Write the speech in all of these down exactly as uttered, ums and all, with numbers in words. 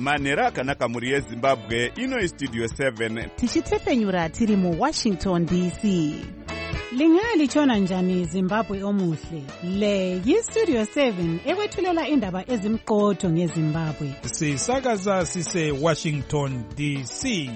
manhero akanaka mhuri yezimbabwe. Ino istudio seven tichitepfenyura tiri muwashington D C. Lingalitshona njani Zimbabwe omuhle? Le yistudio seven ekwethulela indaba ezimqotho ngeZimbabwe. Sisakaza sise Washington D C.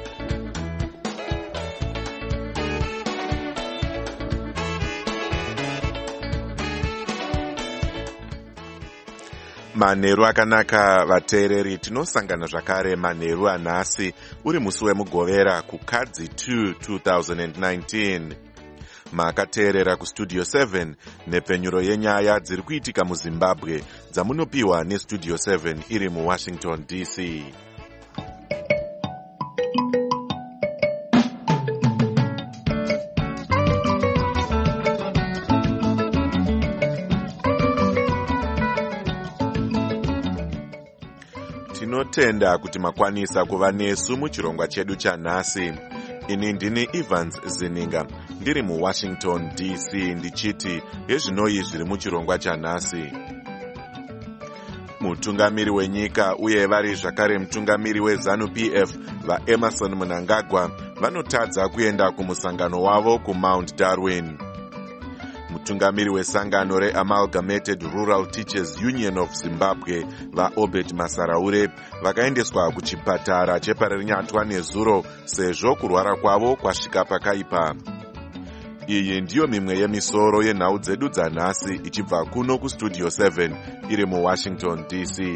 Manheru akanaka vateereri, tinosangana zvakare manheru anhasi uri musi wemugovera kukadzi two two thousand nineteen. Makateerera kustudio seven nepfenyuro yenyaya dziri kuitika muZimbabwe dzamunopiwa nestudio seven iri muWashington D C. Tinotenda kuti makwanisa kuva nesu muchirongwa chedu chanhasi. Ini ndini Evans Zininga ndiri muWashington D C ndichiti hezvinoi zviri muchirongwa chanhasi. Mutungamiri wenyika uye vari zvakare mutungamiri weZANU P F vaEmerson Mnangagwa vanotadza kuenda kumusangano wavo kuMount Darwin. Mutungamiri wesangano reAmalgamated Rural Teachers Union of Zimbabwe vaObed Masaraure vakaendeswa kuchipatara cheparirinyatwa nezuro sezvo kurwara kwavo kwasvika pakaipa. Iyi ndiyo mimwe yemisoro yenhau dzedu dzanhasi ichibva kuno kustudio seven iri muWashington D C.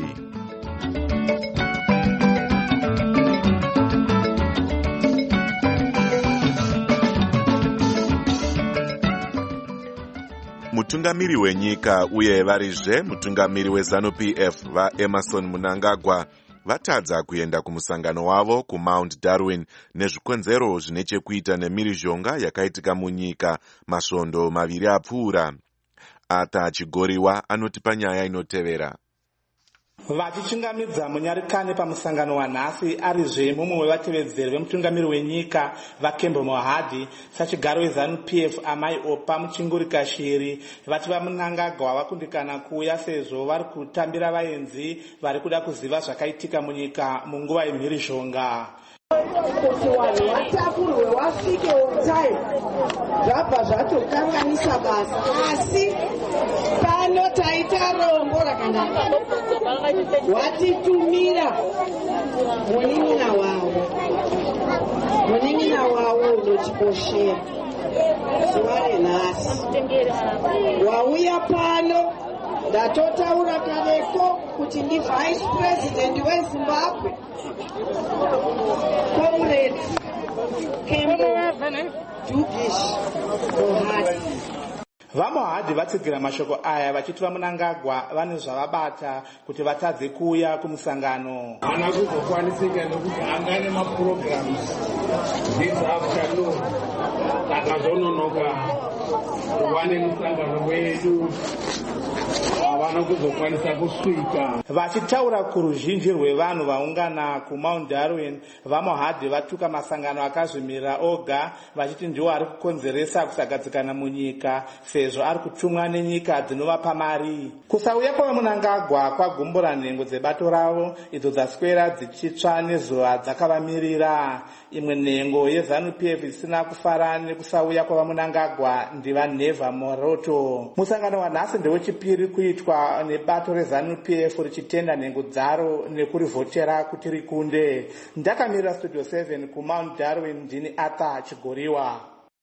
Mutungamiri wenyika uye varizve mutungamiri weZANU P F vaEmerson Mnangagwa vatadza kuenda kumusangano wavo kuMount Darwin nezvikonzero zvine chekuita nemhirizhonga yakaitika munyika masvondo maviri apfuura. Ata Chigoriwa anotipa nyaya inotevera. Vachichingamidza munyarikane pamusangano wanhasi arizve mumwe wevatevedzeri vemutungamiri wenyika vaKembo Mohadi sachigaro weZANU P F amai Opa Muchingurika Shiri vati vaMnangagwa vakundikana kuuya sezvo vari kutambira vaenzi vari kuda kuziva zvakaitika munyika munguva yemhirizhonga. Kuti vanhu vatapurwe wasvike time zvabva zvatokanganisa basa, asi pano taita rombo rakanaka watitumira munin'ina wavo munin'ina wavo unotikoshera zuva renhasi wauya pano. Ndatotaura kareko kuti ndi vice president weZimbabwe Comrade Kembo Dugish Mohadi. VaMohadi vatsigira mashoko aya vachiti vaMnangagwa vane zvavabata kuti vatadze kuuya kumusangano. Ana kuzokwanisika nekuti angane maprograms this afternoon akazononoka kuva nemusangano wedu avana kuzokwanisa kusvika. Vachitaura kuruzhinji rwevanhu vaungana kuMount Darwin, vaMohadi vatuka masangano akazvimirira oga vachiti ndiwo ari kukonzeresa kusagadzikana munyika sezvo ari kutumwa nenyika dzinovapa mari. Kusauya kwavaMnangagwa kwagumbura nhengo dzebato ravo idzo dzaswera dzichitsva nezuva dzakavamirira. Imwe nhengo yeZANU P F isina kufara nekusauya kwavaMnangagwa ndivaNeva Moroto. Musangano wanhasi ndewechipiri kuitwa nebato reZANU P F richitenda nhengo dzaro nekurivhotera kuti rikunde. Ndakamirira studio seven kuMount Darwin ndini Ata Chigoriwa.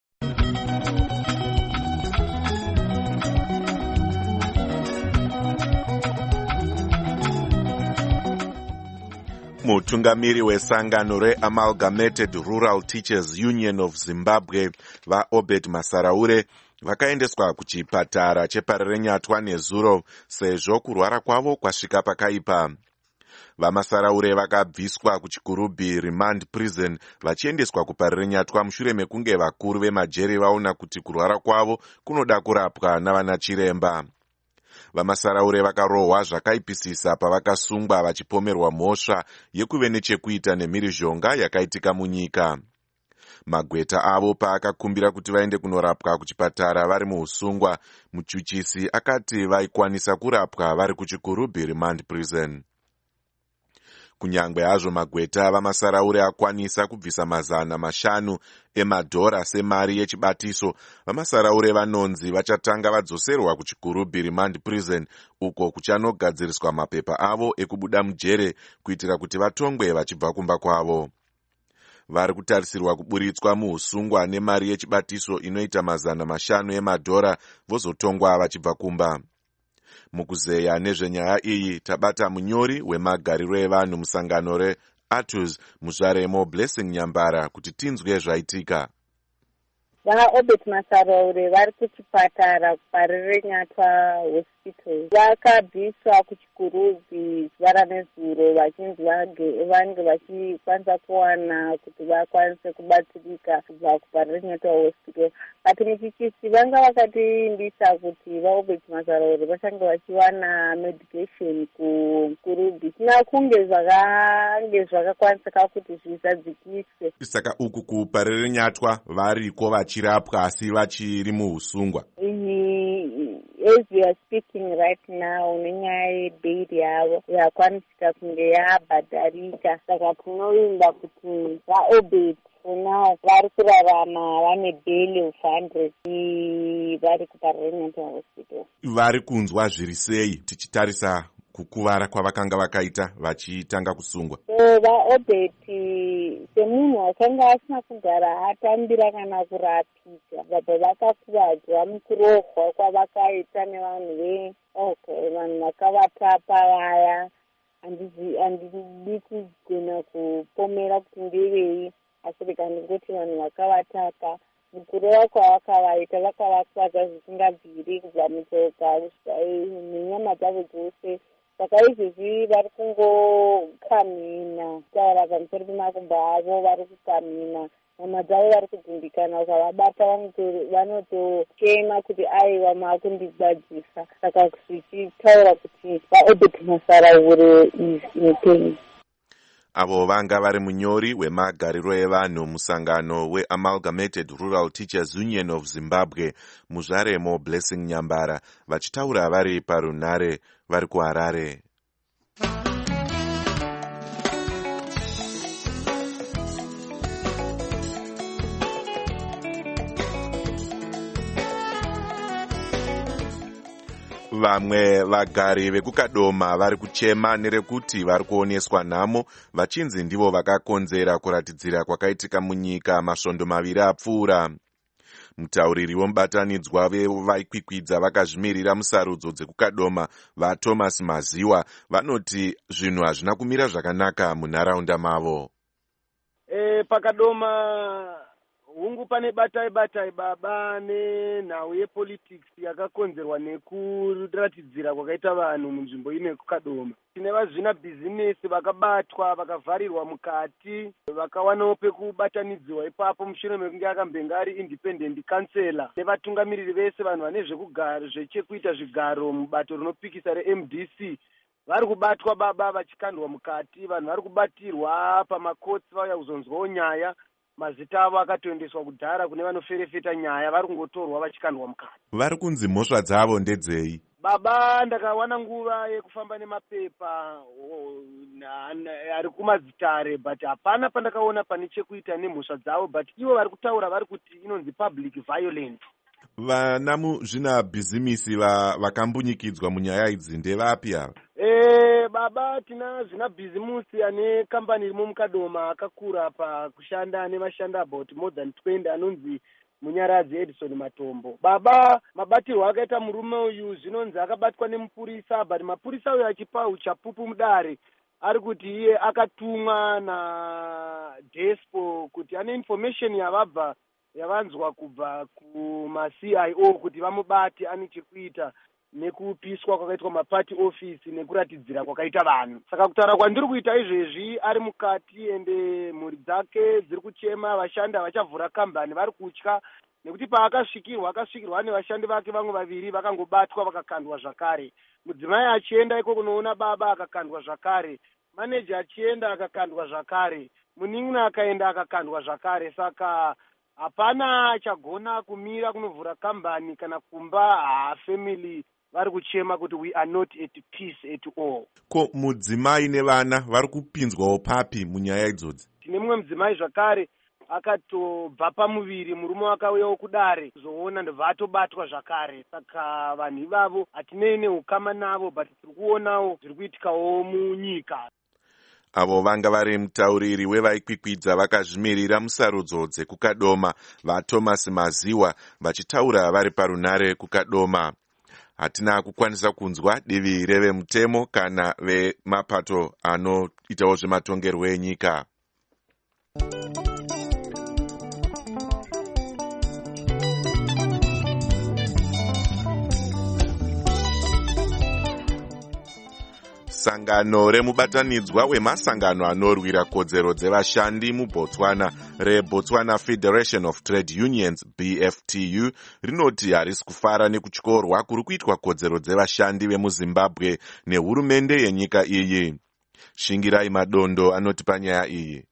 Mutungamiri wesangano reAmalgamated Rural Teachers Union of Zimbabwe vaObed Masaraure vakaendeswa kuchipatara cheparirinyatwa nezuro sezvo kurwara kwavo kwasvika pakaipa. VaMasaraure vakabviswa kuchikurubhi Remand Prison vachiendeswa kuparirinyatwa mushure mekunge vakuru vemajeri vaona kuti kurwara kwavo kunoda kurapwa navana chiremba. VaMasaraure vakarohwa zvakaipisisa pavakasungwa vachipomerwa mhosva yekuve nechekuita nemhirizhonga yakaitika munyika. Magweta avo paakakumbira kuti vaende kunorapwa kuchipatara vari muusungwa, muchuchisi akati vaikwanisa kurapwa vari kuchikurubhi Remand Prison. Kunyangwe hazvo magweta vamasaraure akwanisa kubvisa mazana mashanu emadhora semari yechibatiso, vamasaraure vanonzi vachatanga vadzoserwa kuchigurubhi remand prison uko kuchanogadziriswa mapepa avo ekubuda mujere kuitira kuti vatongwe vachibva kumba kwavo. Vari kutarisirwa kuburitswa muusungwa nemari yechibatiso inoita mazana mashanu emadhora vozotongwa vachibva kumba. Mukuzeya nezvenyaya iyi tabata munyori wemagariro evanhu musangano reATUS Muzvaremo Blessing Nyambara kuti tinzwe zvaitika. VaObert Masaraure vari kuchipatara kuParirenyatwa hospital. Vakabviswa kuchigurubhi zuva ranezuro vachinzi vange vachikwanisa kuwana kuti vakwanise kubatsirika kubva kuParirenyatwa hospital. Ati muchichisi vanga vakatiimbisa kuti vaObert Masaraure vachange vachiwana medication kugurubhi. Sina kunge zvakange zvakakwanisika kuti zvizadzikiswe. Saka uku kuParirenyatwa variko vachirapwa asi vachiri muusungwa. As we are speaking right now, nenyaya yebeiri yavo yakwanisika kunge yabhadharika. Saka tinoimba kuti vaObert now vari kurarama vane bhail of hundred vari kuParirenyatwa hospital. Vari kunzwa zviri sei tichitarisa kukuvara kwavakanga vakaita vachitanga kusungwa? So vaObert semunhu akanga asina kugara atambira kana kurapika, vabva vakakuvadzwa mukurohwa kwavakaita nevanhu ve okay vanhu vakavatapa vaya. Handidi kugona kupomera kuti ndevei, asi ndikandingoti vanhu vakavatapa mukurohwa kwavakavaita vakavakuvadza zvisingabviri kubva mutsoka nenyama dzavo dzose. Saka izvezvi vari kungokamhina kutaura pamusoro pemakumbo avo, vari kukamhina nyama dzavo vari kudzimbikana. Ukavabata vanotochema kuti aiwa maakundigadzisa. Saka zvichitaura kuti vaObert Masaraure is in pain. Avo vanga vari munyori wemagariro evanhu musangano weAmalgamated Rural Teachers Union of Zimbabwe Muzvaremo Blessing Nyambara vachitaura vari parunhare vari kuHarare. Vamwe vagari vekukadoma vari kuchema nerekuti vari kuoneswa nhamo vachinzi ndivo vakakonzera kuratidzira kwakaitika munyika masvondo maviri apfuura. Mutauriri womubatanidzwa vevaikwikwidza vakazvimirira musarudzo dzekukadoma vaThomas Maziwa vanoti zvinhu hazvina kumira zvakanaka munharaunda mavo. E, pakadoma hungu pane batai batai baba nenhau yepolitics yakakonzerwa nekuratidzira kwakaita vanhu munzvimbo ino yekukadoma. Tine vazvina bhizinesi vakabatwa vakavharirwa mukati, vakawanawo pekubatanidziwa ipapo mushure mekunge akambenga ari independent councillor nevatungamiriri vese vanhu vane zvekugara zvechekuita zvigaro mubato rinopikisa reM D C vari kubatwa baba vachikandwa mukati. Vanhu vari kubatirwa pamakotsi vauya kuzonzwawo nyaya. Mazita avo akatoendeswa kudhara kune vanoferefeta nyaya, vari kungotorwa vachikandwa mukati. Vari kunzi mhosva dzavo ndedzei? Baba ndakawana nguva yekufamba nemapepa ari kumadzitare, but hapana pandakaona pane chekuita nemhosva dzavo, but ivo vari kutaura vari kuti inonzi public violence. Vana muzvina bhizimisi vakambunyikidzwa munyaya idzi ndevapi ava? E, baba tina zvina bhizimusi ane kambani irimo mukadoma akakura pakushanda nevashanda about more than twenty anonzi Munyaradzi Edison Matombo. Baba mabatirwo akaita murume uyu zvinonzi akabatwa nemupurisa, but mapurisa uyu achipa uchapupu mudare ari kuti iye akatumwa naDespo kuti ane information yavabva yavanzwa kubva kuma-C I O kuti vamubate ane chekuita nekupiswa kwakaitwa mapati office nekuratidzira kwakaita vanhu. Saka kutaura kwandiri kuita izvezvi ari mukati ende mhuri dzake dziri kuchema, vashandi vachavhura kambani vari kutya nekuti paakasvikirwa akasvikirwa nevashandi vake vamwe vaviri vakangobatwa vakakandwa zvakare. Mudzimai achienda iko kunoona baba akakandwa zvakare, maneja achienda akakandwa zvakare, munin'ina akaenda akakandwa zvakare. Saka hapana achagona kumira kunovhura kambani kana kumba ha family vari kuchema kuti we are not at peace at all. Ko mudzimai nevana vari kupinzwawo papi munyaya idzodzi? Tine mumwe mudzimai zvakare akatobva pamuviri, murume wakauyawo kudare kuzoona ndobva atobatwa zvakare. Saka vanhu ivavo hatinei neukama navo, but tiri kuonawo zviri kuitikawo munyika. Avo vanga vari mutauriri wevaikwikwidza vakazvimirira musarudzo dzekukadoma vaThomas Maziwa vachitaura vari parunare kukadoma. Hatina kukwanisa kunzwa divi revemutemo kana vemapato anoitawo zvematongerwo enyika. Sangano remubatanidzwa wemasangano anorwira kodzero dzevashandi muBotswana reBotswana Federation of Trade Unions B F T U rinoti harisi kufara nekutyorwa kuri kuitwa kodzero dzevashandi vemuZimbabwe nehurumende yenyika iyi. Shingirai Madondo anoti panyaya iyi.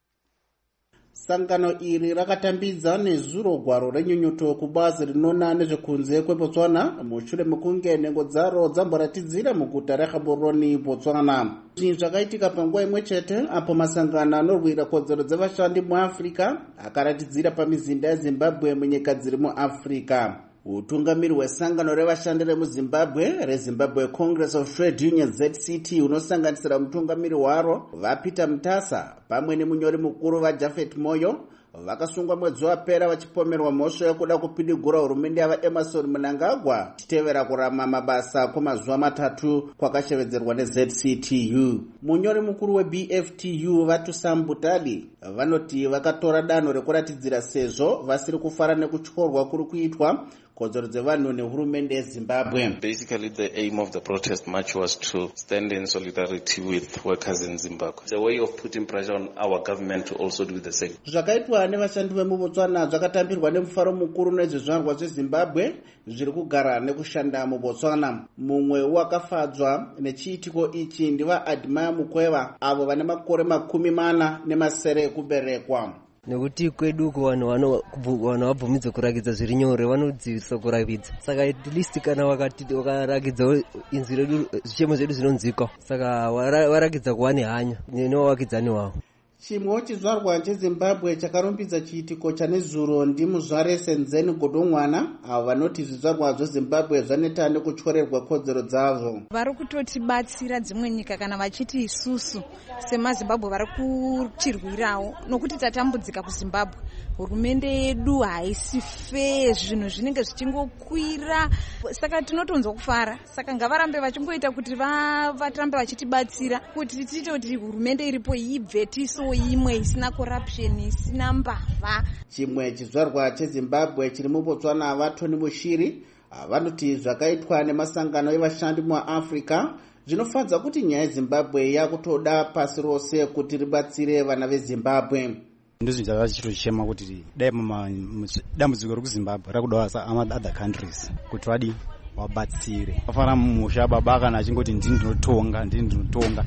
Sangano iri rakatambidza nezuro gwaro renyunyuto kubazi rinoona nezvekunze kweBotswana mushure mekunge nhengo dzaro dzamboratidzira muguta reGaborone, Botswana. Zvinhu zvakaitika panguva imwe chete apo masangano anorwira kodzero dzevashandi muAfrica akaratidzira pamizinda yeZimbabwe munyika dziri muAfrica. Utungamiri hwesangano revashandi remuZimbabwe reZimbabwe Congress of Trade Unions Z C T unosanganisira mutungamiri waro vaPeter Mutasa pamwe nemunyori mukuru vaJafet Moyo vakasungwa mwedzi wapera vachipomerwa mhosva yekuda kupidigura hurumende yavaEmerson Mnangagwa chitevera kurama mabasa kwemazuva matatu kwakashevedzerwa neZ C T U. Munyori mukuru weB F T U Vatusam Butali vanoti vakatora danho rekuratidzira sezvo vasiri kufara nekutyorwa kuri kuitwa kodzero dzevanhu nehurumende yeZimbabwe. Basically, the aim of the protest march was to stand in solidarity with workers in Zimbabwe. It's a way of putting pressure on our government to also do the same. Zvakaitwa nevashandi vemuBotswana zvakatambirwa nemufaro mukuru nezvizvarwa zveZimbabwe zviri kugara nekushanda muBotswana. Mumwe wakafadzwa nechiitiko ichi ndiva Admire Mukweva avo vane makore makumi mana nemasere ekuberekwa. Nekuti kwedu kuvanhu vabvumidza kurakidza zviri nyore vanodzivisa kurakidza, saka at least kana wakarakidza inzwi redu zvichemo zvedu zvinonzwika, saka warakidza kuva nehanya nevavakidzani wavo. Chimwewo chizvarwa cheZimbabwe chakarumbidza chiitiko chanezuro ndimuzvare Senzeni Godongwana avo vanoti zvizvarwa zveZimbabwe zvaneta nekutyorerwa kodzero dzavo. Vari kutotibatsira dzimwe nyika kana vachiti isusu semaZimbabwe vari kuchirwirawo nokuti tatambudzika kuZimbabwe. Hurumende yedu haisi fe, zvinhu zvinenge zvichingokwira, saka tinotonzwa kufara. Saka ngavarambe vachingoita kuti varambe vachitibatsira kuti tiite kuti hurumende iripo ibve tiso imwe isina corruption, isina mbavha. Chimwe chizvarwa cheZimbabwe chiri muBotswana vaToni Mushiri vanoti zvakaitwa nemasangano evashandi muAfrica zvinofadza kuti nyaya yeZimbabwe yakutoda pasi rose kuti ribatsire vana veZimbabwe. Ndizvo zvava chichema kuti dai dambudziko rekuZimbabwe rakudawo other countries kuti vadi vabatsire. Afana musha baba kana achingoti ndini ndinotonga ndini ndinotonga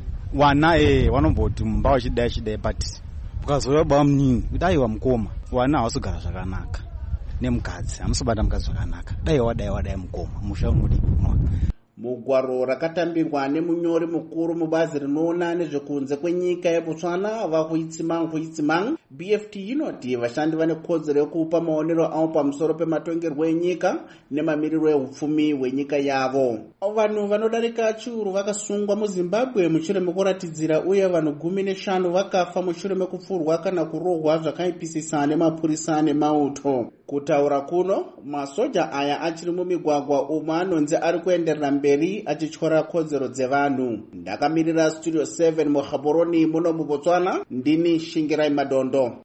wana eh vanomboti mumba wachidai chidai but ukazouya baba munyini kuti aiwa mukoma wana havasogara zvakanaka nemukadzi hamusobata mukadzi zvakanaka dai wadai wadai mukoma musha unodi kunwa. Mugwaro rakatambirwa nemunyori mukuru mubazi rinoona nezvekunze kwenyika yeBotswana vakuitsimang kuitsimang B F T inoti vashandi vane kodzero yekupa maonero avo pamusoro pematongerwo enyika nemamiriro ehupfumi hwenyika yavo. Vanhu vanodarika chiuru vakasungwa muZimbabwe mushure mekuratidzira uye vanhu gumi neshanu vakafa mushure mekupfurwa kana kurohwa zvakaipisisa nemapurisa nemauto. Kutaura kuno masoja aya achiri mumigwagwa umwe anonzi ari kuenderera mberi achityora kodzero dzevanhu. Ndakamirira Studio seven muGaborone muno muBotswana, ndini Shingirai Madondo.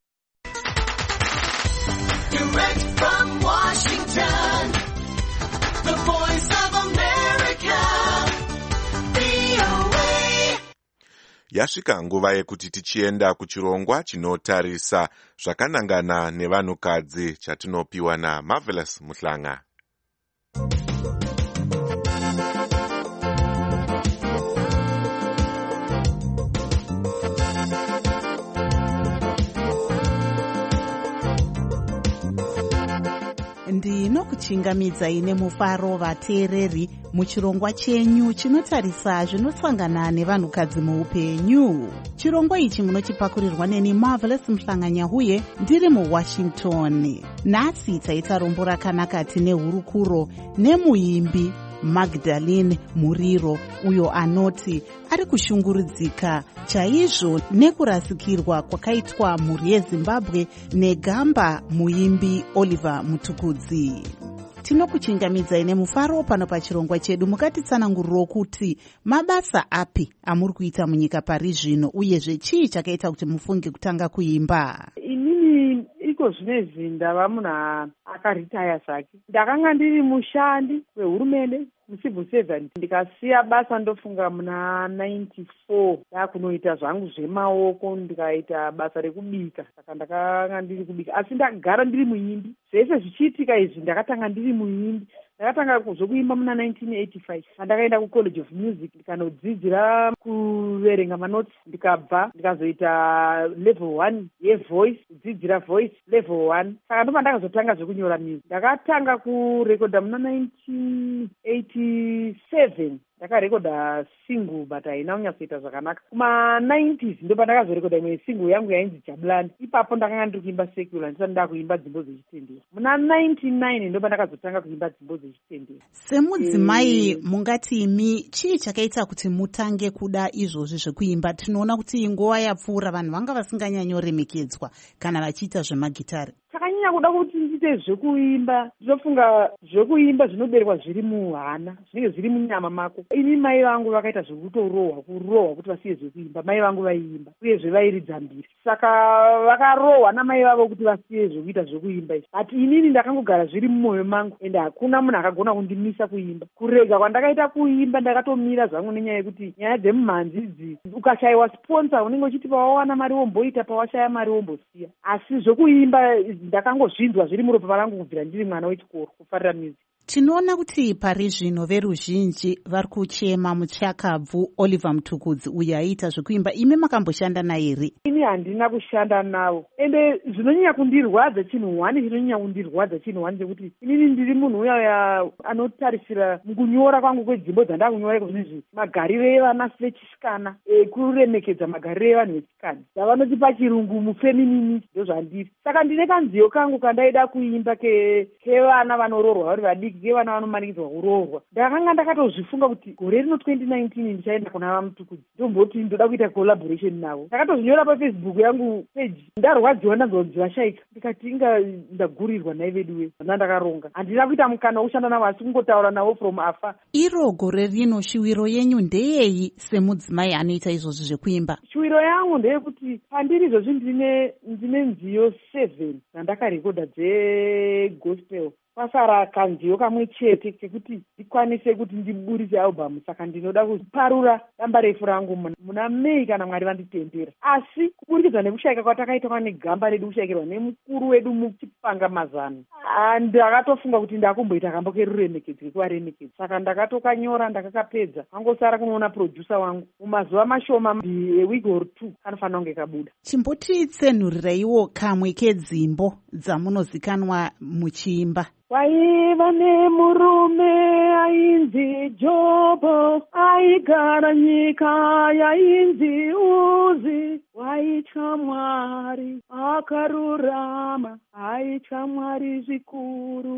Direct from Washington, the voice of America, V O A. Yasvika nguva yekuti tichienda kuchirongwa chinotarisa zvakanangana nevanhukadzi chatinopiwa naMarvelous Muhlanga. Ndino tinokuchingamidzai nemufaro vateereri muchirongwa chenyu chinotarisa zvinosangana nevanhukadzi muupenyu. Chirongwa ichi munochipakurirwa neni Marvelous Mhlanganyahuye ndiri muWashington. Nhasi taita rombo rakanaka tine hurukuro nemuimbi Magdalene Muriro, uyo anoti ari kushungurudzika chaizvo nekurasikirwa kwakaitwa mhuri yeZimbabwe negamba muimbi Oliver Mutukudzi. Tinokuchingamidzai nemufaro pano pachirongwa chedu. Mukatitsananguriro kuti mabasa api amuri kuita munyika pari zvino, uyezve chii chakaita kuti mufunge kutanga kuimba? Inini iko zvinezvi ndava munhu akaritaya zvake. Ndakanga ndiri mushandi wehurumende mucivil servant, ndikasiya basa ndofunga muna ninety-four ndakunoita zvangu zvemaoko, ndikaita basa rekubika. Saka ndakanga ndiri kubika, asi ndakagara ndiri muimbi. Zvese zvichiitika izvi ndakatanga ndiri muimbi. Ndakatanga zvokuimba muna nineteen eighty-five pandakaenda kucollege of music ndikanodzidzira kuverenga manotsi, ndikabva ndikazoita level one yevoice, kudzidzira voice level one. Saka ndo pandakazotanga zvekunyora music. Ndakatanga kurekodha muna nineteen eighty-seven ndakarekodha single but haina kunyatsoita zvakanaka. Kuma nineties ndo pandakazorekodha imwe single yangu yainzi Jabulani. Ipapo ndakanga ndiri kuimba secular, ndisati ndakuimba dzimbo dzechitendero. Muna ninety-nine ndo pandakazotanga kuimba dzimbo dzechitendero. Semudzimai, mungati imi chii chakaita kuti mutange kuda izvozvi zvekuimba? Tinoona kuti nguva yapfuura vanhu vanga vasinganyanyoremekedzwa kana vachiita zvemagitari. Takanyanya kuda kuti ndiite zvekuimba, ndinofunga zvekuimba zvinoberekwa zviri muhana, zvinenge zviri munyama mako. Ini mai vangu vakaita zvekutorohwa, kurohwa kuti vasiye zvekuimba. Mai vangu vaiimba uyezve vairidza mbiri, saka vakarohwa namai vavo kuti vasiye zvekuita zvekuimba izvi. But inini ndakangogara zviri mumwoyo mangu, ende hakuna munhu akagona kundimisa kuimba. Kurega kwandakaita kuimba ndakatomira zvangu nenyaya yekuti nyaya dzemumhanzi idzi, ukashayiwa sponsor unenge uchiti pawawana mari womboita, pawashaya mari wombosiya. Asi zvekuimba ndakangozvinzwa zviri muropa rangu kubvira ndiri mwana wechikoro, kufarira music. Tinoona kuti pari zvino veruzhinji vari kuchema muchakabvu Oliver Mutukudzi uyo aiita zvekuimba. Imi makamboshanda naye here? Ini handina kushanda nawo, ende zvinonyanya kundirwadza chinhu hwani chinonyanya kundirwadza chinhu hwani chekuti inini ndiri munhu uya anotarisira mukunyora kwangu kwedzimbo dzandakunyora kuzvizvi magariro evana vechisikana, kuremekedza magariro evanhu vechisikana, dzavanoti pachirungu mufeminini, ndozvandiri. Saka ndine kanziyo kangu kandaida kuimba kevana vanororwa vari vadiki, kevana vanomanikidzwa kuroorwa. Ndakanga ndakatozvifunga kuti gore rino twenty nineteen ndichaenda kuna vaMutukudzi ndomboti ndoda kuita collaboration navo. Ndakatozvinyora pafacebook yangu page, ndarwadziwa ndanzonzi vashaika, ndikati inga ndagurirwa nai vedu we ndandakaronga. Handina kuita mukana wokushanda navo, asi kungotaura navo from afar. Iro gore rino shiwiro yenyu ndeyeyi semudzimai anoita izvozvi zvekuimba? Shiwiro yangu ndeyekuti pandiri izvozvi ndine ndine nziyo seven dzandakarekodha dzegospel. Pasara kanziyo kamwe chete kekuti ndikwanise kuti ndiburise album. Saka ndinoda kuparura damba refu rangu muna Mei kana Mwari vanditendera. Asi kuburikidza nekushayika kwatakaitwa negamba redu kushayikirwa nemukuru wedu muchipanga mazano, ndakatofunga kuti ndakumboita kambo keruremekedzi kekuvaremekedzi. Saka ndakatokanyora ndakakapedza, angosara kunoona producer wangu mumazuva mashoma, a week or two kanofanira kunge kabuda. Chimbotitsenhuriraiwo kamwe kedzimbo dzamunozikanwa muchiimba. Waiva nemurume ainzi Jobho, aigara nyika yainzi Uzi. Waitya Mwari akarurama, aitya Mwari zvikuru.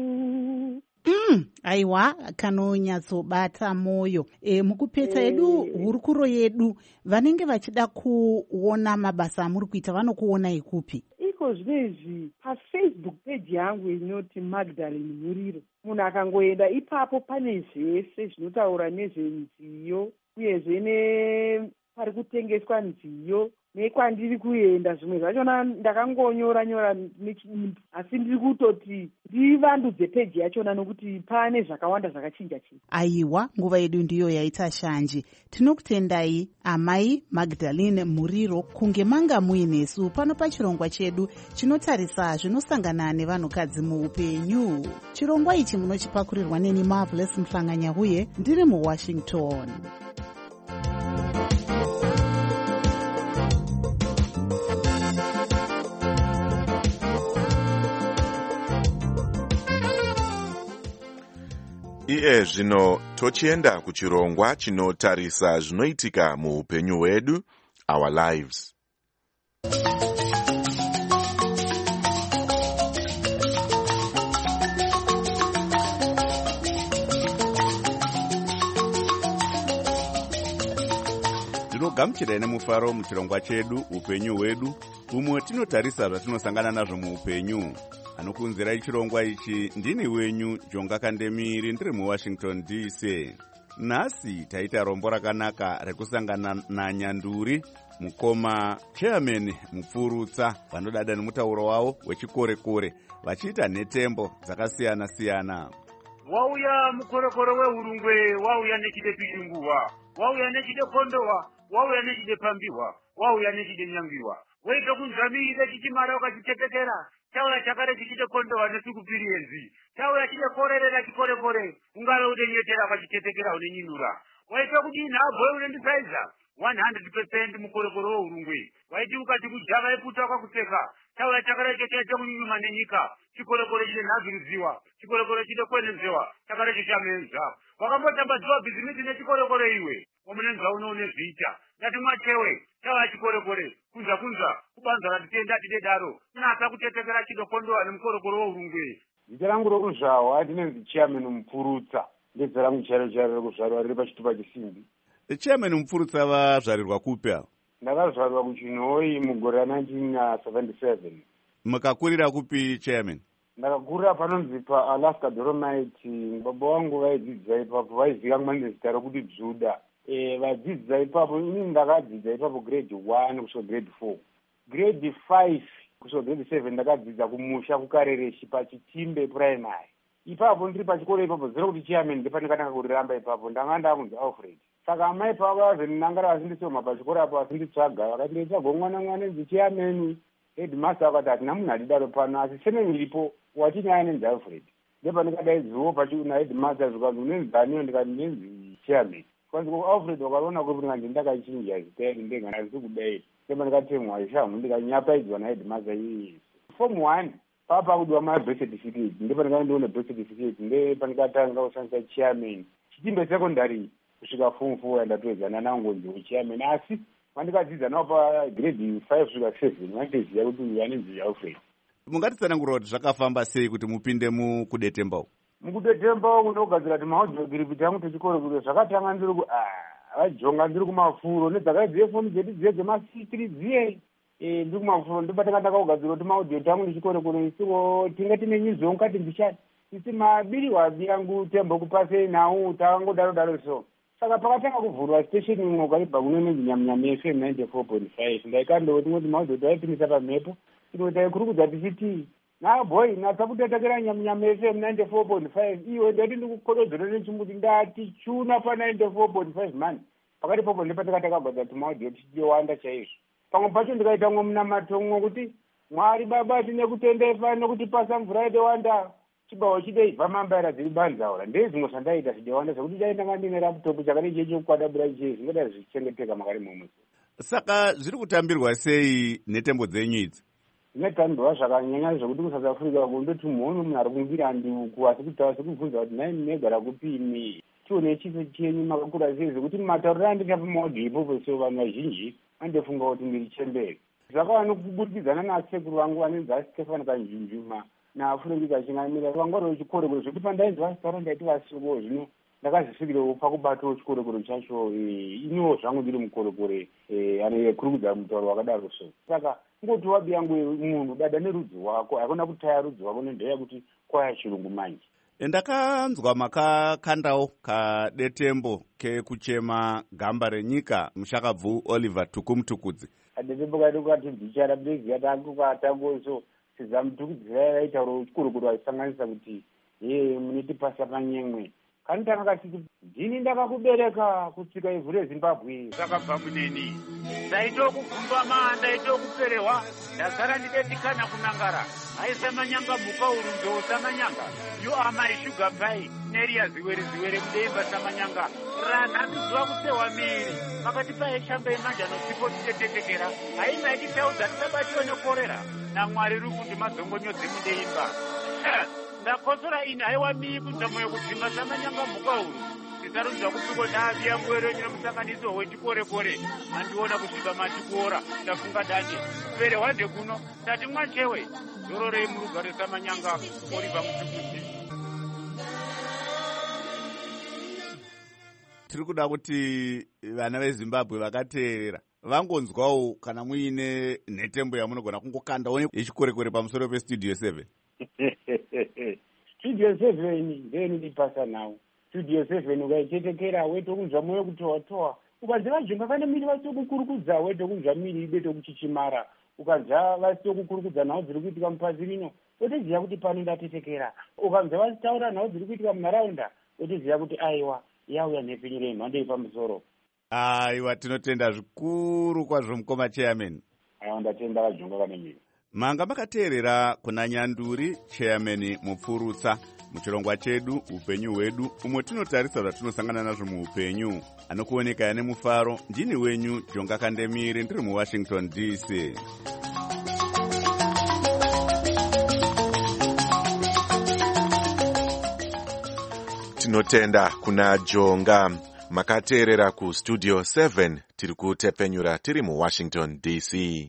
Mm, aiwa, kanonyatsobata moyo. E, mukupeta yedu hurukuro yedu, vanenge vachida kuona mabasa amuri kuita vanokuona ikupi? Iko zvinezvi pafacebook page yangu inoti Magdalene Muriro. Munhu akangoenda ipapo pane zvese zvinotaura nezvenziyo, uyezve ne pari kutengeswa nziyo, nekwandiri kuenda. Zvimwe zvachona ndakangonyora nyora nechidimbu, asi ndiri kutoti ndivandudze peji yachona nokuti pane zvakawanda zvakachinja chinja. Aiwa, nguva yedu ndiyo yaita shanje. Tinokutendai amai Magdalene Muriro kunge manga muinesu pano pachirongwa chedu chinotarisa zvinosangana nevanhukadzi muupenyu. Chirongwa ichi munochipakurirwa neni Marvelous Mhlanganyahuye ndiri muWashington. Iye zvino tochienda kuchirongwa chinotarisa zvinoitika muupenyu hwedu, our lives. Tinogamuchirai nemufaro muchirongwa chedu upenyu hwedu, umwe tinotarisa zvatinosangana nazvo muupenyu. Anokunzirai chirongwa ichi ndini wenyu Jonga Kandemiri, ndiri muWashington D C. Nhasi taita rombo rakanaka rekusangana naNyanduri, mukoma chairman mupfurutsa, vanodada nemutauro wavo wechikore-kore, vachiita nhetembo dzakasiyana siyana. Wauya mukorekore weurungwe, wauya nechide pichunguwa, wauya nechide kondowa, wauya nechide pambiwa, wauya nechide nyangirwa, weita kunzamire chichimara ukachitetekera, chauya chakare chichide kondowa nesukupiri yenzi, chauya chide korerera chikore-kore, ungave unenyetera ukachitetekera unenyinura, waita kudini abhoye unendisaiza one hundred percent mukorekore weurungwe, waiti ukati kujava iputa kwakuteka, chauya chakare chochaita kunyunyuma nenyika, chikorekore chide nhazviruziwa, chikorekore chide kwenezewa, chakare chichameza. Wakambotambadziwa bhizimisi nechikorekore iwe, omunenza uno nezviita, ngati mwachewe, chauya chikorekore, kunza kunza, kubanza ratitenda tide daro, nasa kutetekera chidokondowa nemukorekore weurungwe. Zita rangu rokuzvarwa ndinonzi chairman mupfurutsa, ndedza rangu charo charo rokuzvarwa riri pachitupa chesimbi. Chairman mupfurutsa vazvarirwa kupi apa? Ndakazvarwa kuchinhoi mugore ra-nineteen seventy-seven. Mukakurira kupi chairman? Ndakakurira panonzi paAlaska Dolomite. Baba vangu vaidzidza ipapo, vaiziva kumane zita rokuti Bzuda. E, vadzidza ipapo, ini ndakadzidza ipapo grade one kusvika grade four. Grade five kusvika grade seven ndakadzidza kumusha kukarereshi pachitimbe primary. Ipapo ndiri pachikoro ipapo zero kuti chairman ndepandakatanga kuriramba ipapo, ndanga ndakunzi Alfred. Saka amai pavo vazondinangara vasindisoma pachikoro apo vasinditsvaga, vakati nditsvaga mwana mwana nzi chairman. Headmaster akati hatina munhu adidaro pano, asi sene ndiripo watinyaya nenzi Alfred. Ndepandikadaidziwo pachina headmaster zvikanzi unenzaniyo, ndikati ndinenzi chairman. Kwanzi Alfred wakaona kuti ndikati ndakachinja zita iri ndenga ndazisi kudai. Ndepandikatemwa ishamu ndikanyapaidzwa naheadmaster iyi. Form one papa kudiwa ma birth certificate, ndepandikaendiona birth certificate, ndepandikatanga kushandisa chairman. Chitimbe secondary kusvika form four yandatoedzana nangu ndi chairman, asi vandikadzidza nawo pagrade five kusvika seven vandiziva kuti uyu anenzi Alfred. Mungatitsanangura kuti zvakafamba sei kuti mupinde mukudetembawo? Mukudetembawo kunogadzira kuti maudhiogiripiti angu techikoro kuti zvakatanga ndiri ku vajonga ndiri kumafuro nedzakaidziye foni dzedu dziye dzema-C three dziye ndiri kumafuro, ndopatanga ndakagadzira kuti maudhio tangu ndichikoro kuti isiko tinga tine nyizvo ngati ndichati isi mabiri wabi yangu tembo kupasei nawo takangodaro daro so. Saka pakatanga kuvhurwa station imwe ukaibva kunonenzi Nyamnyama F M ninety-four point five, ndaikandoti kuti maudhio taipinisa pamhepo kuti taikurukudza tichiti na boy natsakutetekera Nyamnyama F M ninety-four point five, iwe ndati ndikukododzera nechimbuti ndati chuna pa ninety-four point five man. Pakati popo ndepandakatakagwadza kuti maudhio tichiwanda chaizvo. Pamwe pacho ndikaita mwe munamatomwe kuti Mwari baba tine kutendefa nokuti pasa mvura idewanda chibawo chideibva mambaira dziri banzaura. Ndezvimwe zvandaita zvidewanda zvokuti chaenda ngandine laptop chakati checho kukwadabura iche zvingadai zvichengeteka makari momwe. Saka zviri kutambirwa sei nhetembo dzenyu idzi? Zvinotambirwa zvakanyanya zvokuti kuSouth Africa kundoti munhu munhu ari kungira handiuku, asi kuti tasikubvunza kuti nai munogara kupini, tione chiso chenyu makakura sei, zvokuti matauriro andita pamaudhio ipopo, so vanhu vazhinji vandofunga kuti ndiri chemberi. Zvakava nokuburikidzana nasekuru vangu anenzi aStefan Kanjunjuma naFrenki Kachingamira, vangwari vechikorekore zvokuti pandainzi vasitaura ndaiti vasiko, zvino ndakazvisikirawo pakubatawo chikorekore chacho. Iniwo zvangu ndiri mukorekore anokurukudza mutauro wakadaro so. Saka ngoti wabi yangu munhu dada nerudzi rwako, hakuna kutaya rudzi rwako nendeya kuti kwaya chirungu manje. Ndakanzwa makakandawo kadetembo kekuchema gamba renyika mushakabvu Oliver Tukumtukudzi. Kadetembo kati kati bhichara bezi yatangu katango so sizamutukudzi yaitauro chikurukuru aisanganisa kuti ye munitipasa panyemwe. Kanitanga kachiti ndini ndakakubereka kusvika ivhu reZimbabwe. Zvakabva muneni. Ndaito kugumbama, ndaito kuperehwa, ndazara ndidetikana kunangara. Aisamanyanga mhuka urunzo samanyanga. You are my sugar pie. Neria ziwere ziwere mudeimba samanyanga. Ranhambidzwa kusewa miri. Makati paye shamba imanja nosipo titetekera. Haina ichitaudza tisabatiwe nekorera. naMwari ruri kuti mazongonyodzi mudeimba. ndakosora ini haiwa mii kunzamo yekudzimba samanyanga mhuka uru tisarudza kupiko davi yamwero nyina musanganiso wechikore-kore andiona kusvika matikora ndafunga dande pere hwadhe kuno ndati mwachewe zororei murugare samanyanga oriva muchikuti. tiri kuda kuti vana vezimbabwe vakateerera vangonzwawo kana muine nhetembo yamunogona kungokandawo yechikore-kore pamusoro pestudio seven. studio seven ndeni ndipasa nawo studio seven ukaichetekera wetokunzwa mwoyo kutohwa-tohwa ukanzwa vajunga vane miri vasitokukurukudza wetokunzwa miri idetokuchichimara ukanzwa vasitokukurukudza nhau dziri kuitika mupasi rino wotoziva kuti pano ndatetekera ukanzwa vasitaura nhau dziri kuitika munharaunda wotoziva kuti aiwa yauya nhepenyero yemhando yepamusoro. aiwa tinotenda zvikuru kwazvo mukoma chairman. aiwa ndatenda vajunga vane miri. manga makateerera kuna Nyanduri chairman mupfurutsa muchirongwa chedu upenyu hwedu umwe tinotarisa zvatinosangana nazvo muupenyu. anokuoneka ane mufaro ndini wenyu Jonga Kandemire ndiri muWashington D C. tinotenda kuna Jonga. makateerera kustudio seven tiri kutepenyura tiri muWashington D C.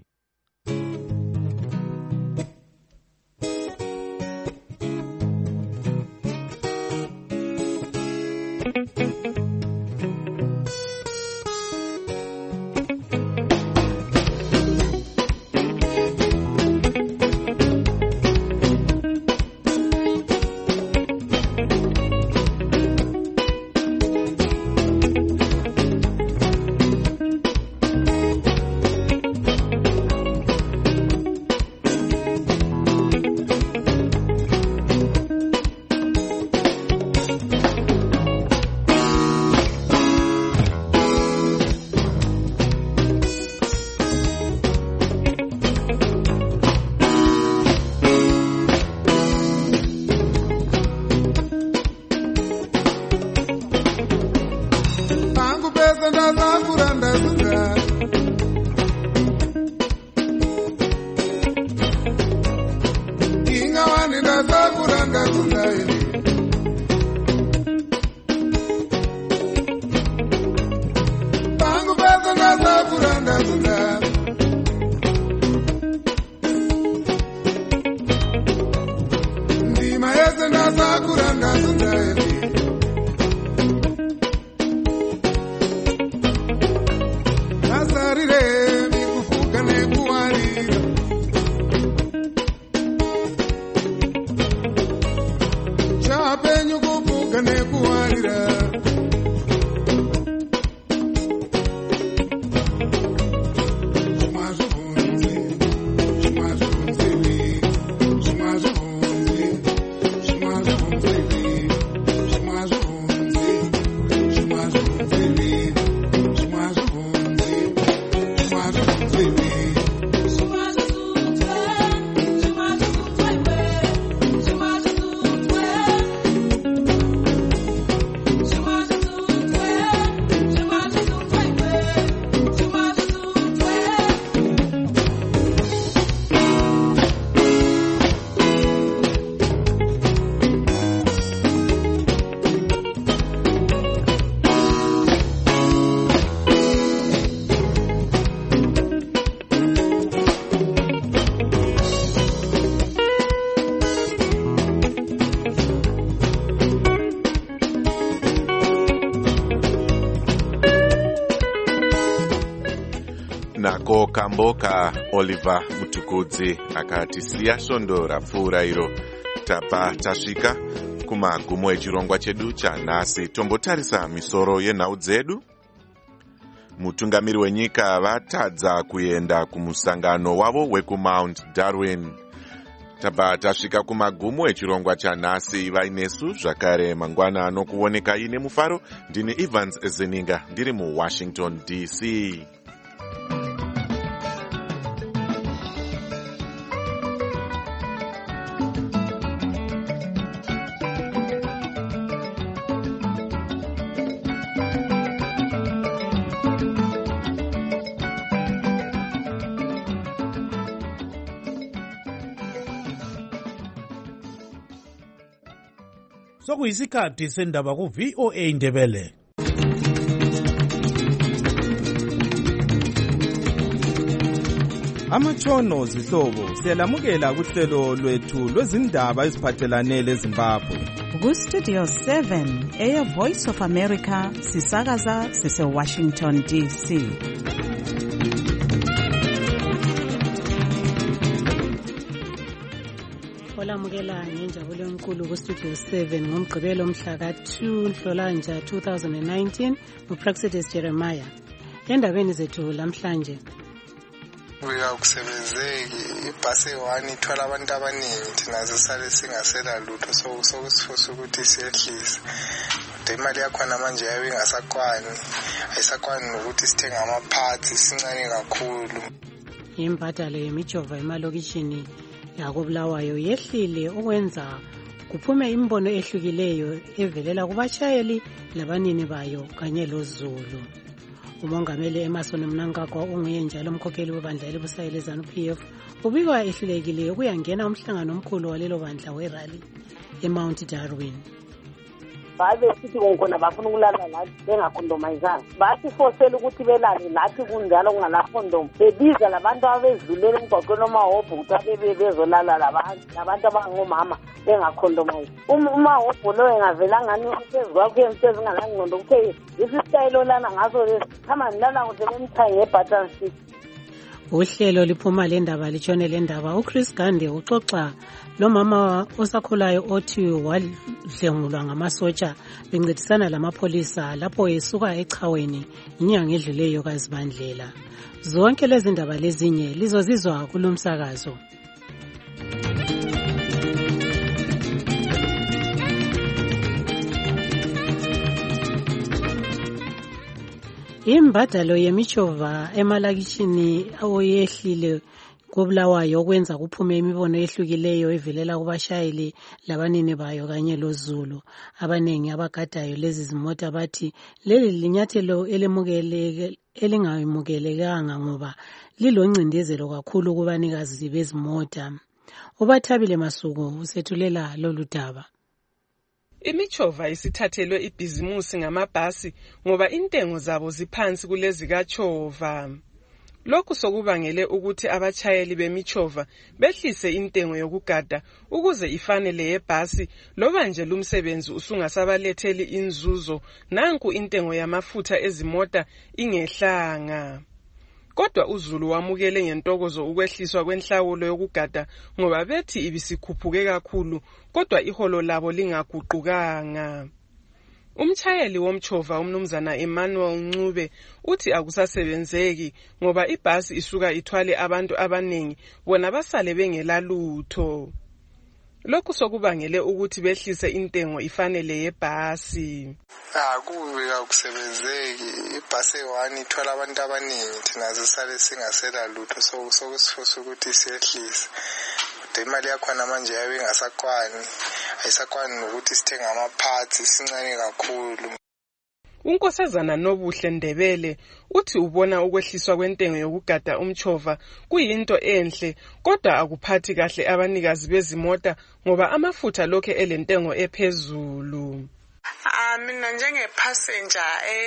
nako kamboka Oliver Mutukudzi akatisiya svondo rapfuura iro. Tabva tasvika kumagumo echirongwa chedu chanhasi. Tombotarisa misoro yenhau dzedu. Mutungamiri wenyika vatadza kuenda kumusangano wavo wekumount Darwin. Tabva tasvika kumagumo echirongwa chanhasi. Vainesu zvakare mangwana anokuoneka ine mufaro. Ndini Evans Zeninga ndiri muWashington D C. sokuyisikhathi sendaba ku-V O A Ndebele. Amatshono zihlobo siyalamukela kuhlelo lwethu lwezindaba eziphathelane leZimbabwe. Ku-Studio seven, Air Voice of America, sisakaza sise-Washington D C. Olamukela ngenjabulo enkulu ku-Studio seven ngomgqibelo mhla ka-two Nhlolanja two thousand nineteen uPraxidis Jeremiah. Endabeni zethu lamhlanje. Uyakusebenzeki ibhasi one ithwala abantu abaningi thina sisale singasela lutho sokusifusa ukuthi siyehlise. Kodwa imali yakhona manje yabe ingasakwani ayisakwani nokuthi sithenga ama-parts sincane kakhulu. Imbadalo yemijova emalokishini yakobulawayo yehlile okwenza kuphume imbono ehlukileyo evelela kubashayeli labanini bayo kanye loZulu. Umongameli Emerson Mnangagwa onguye njalo umkhokheli webandla elibusayela eZANU-P F ubikwa ehlulekile ukuyangena umhlangano omkhulu walelo bandla werally eMount Darwin. Baze sithi ngona bafuna ukulala la bengakhondomizana bathi fosela ukuthi belale lathi kunjalo kungalakhondom bebiza labantu abezulele umgwaqweni omahobho ukuthi abe bezolala labantu labantu abangomama bengakhondomize uma hobho lo engavela ngani usezwakho emsebenzi ngalangqondo kuthe isistayilo lana ngaso lesi khama nilala kuze bemthayi ngebutton stick. Uhlelo liphuma le ndaba litshone le ndaba uChris Gande uxoxa lo mama osakhulayo othi wadlengulwa ngamasotsha bencedisana lamapholisa lapho esuka echaweni inyanga edluleyo kaZibandlela. Zonke lezi ndaba lezinye lizozizwa kulomsakazo. Imbadalo yemijova emalakishini oyehlile kobulawayo okwenza kuphume imibono ehlukileyo evelela kubashayeli labanini bayo kanye loZulu. Abanengi abagadayo lezi zimota bathi leli linyathelo elemukeleke elingamukelekanga ngoba liloncindezelo kakhulu kubanikazi bezimota. Ubathabile Masuku usethulela lolu daba. Imichova isithathelwe ibhizimusi ngamabhasi ngoba intengo zabo ziphansi kulezi kaChova. Lokhu sokubangele ukuthi abachayeli bemichova behlise intengo yokugada ukuze ifanele yebhasi loba nje lumsebenzi usungasabaletheli inzuzo nanku intengo yamafutha ezimota ingehlanga. Kodwa uZulu wamukele ngentokozo ukwehliswa kwenhlawulo yokugada ngoba bethi ibisikhuphuke kakhulu kodwa iholo labo lingaguqukanga. Umchayeli womchova umnumzana Emmanuel Ncube uthi akusasebenzeki ngoba ibhasi isuka ithwale abantu abanengi bona basale bengela lutho. Lokhu sokubangele ukuthi behlise intengo ifanele yebhasi. Akubi akusebenzeki ibhasi one ithwala abantu abaningi thina sisale singasela lutho sokusifusa ukuthi siyehlise. Kodwa imali yakhona manje yabe ingasakwani ayisakwani nokuthi sithenga ama-parts sincane kakhulu. Unkosazana Nobuhle Ndebele uthi ubona ukwehliswa kwentengo yokugada umchova kuyinto enhle kodwa akuphathi kahle abanikazi bezimota ngoba amafutha lokho elentengo ephezulu. Ah mina njengepassenger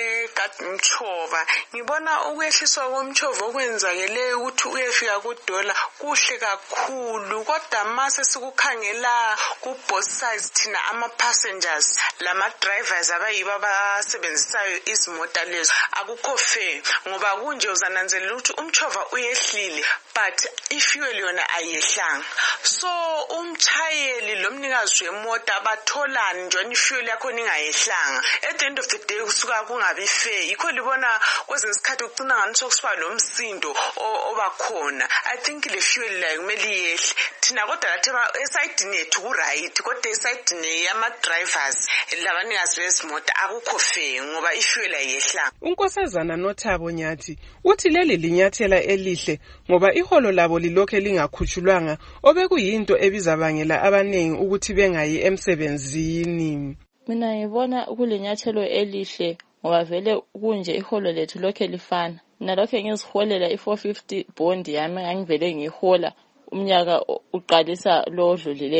egada umchova ngibona ukwehliswa komchova okwenzakele ukuthi uyefika kudola kuhle kakhulu kodwa mase sikukhangela ku both sides thina ama passengers lama drivers abayiba abasebenzisayo izimota lezo akukho fair ngoba kunje uzananzelela ukuthi umchova uyehlile but ifuel yona ayehlanga so umchayeli lomnikazi wemota batholani njani ifuel yakho ningayehlanga at the end of the day kusuka kungabi fair yikho libona kwezinye isikhathi ucina ngani sokusiba lo msindo obakhona. I think le fuel la kumele yehle thina kodwa lathi esayidini yethu ku right kodwa esayidini yama drivers labanikazi bezimota akukho fair ngoba ifuel ayehlanga. Unkosazana Nothabo Nyathi uthi leli linyathela elihle ngoba iholo labo lilokhe lingakhutshulwanga obekuyinto ebizabangela abanengi ukuthi bengayi emsebenzini. Mina ngibona kulenyathelo elihle ngoba vele kunje iholo lethu lokhe lifana. Mina lokhe ngiziholela i-four fifty bond yami ngangivele ngihola umnyaka uqalisa lo odlulileyo.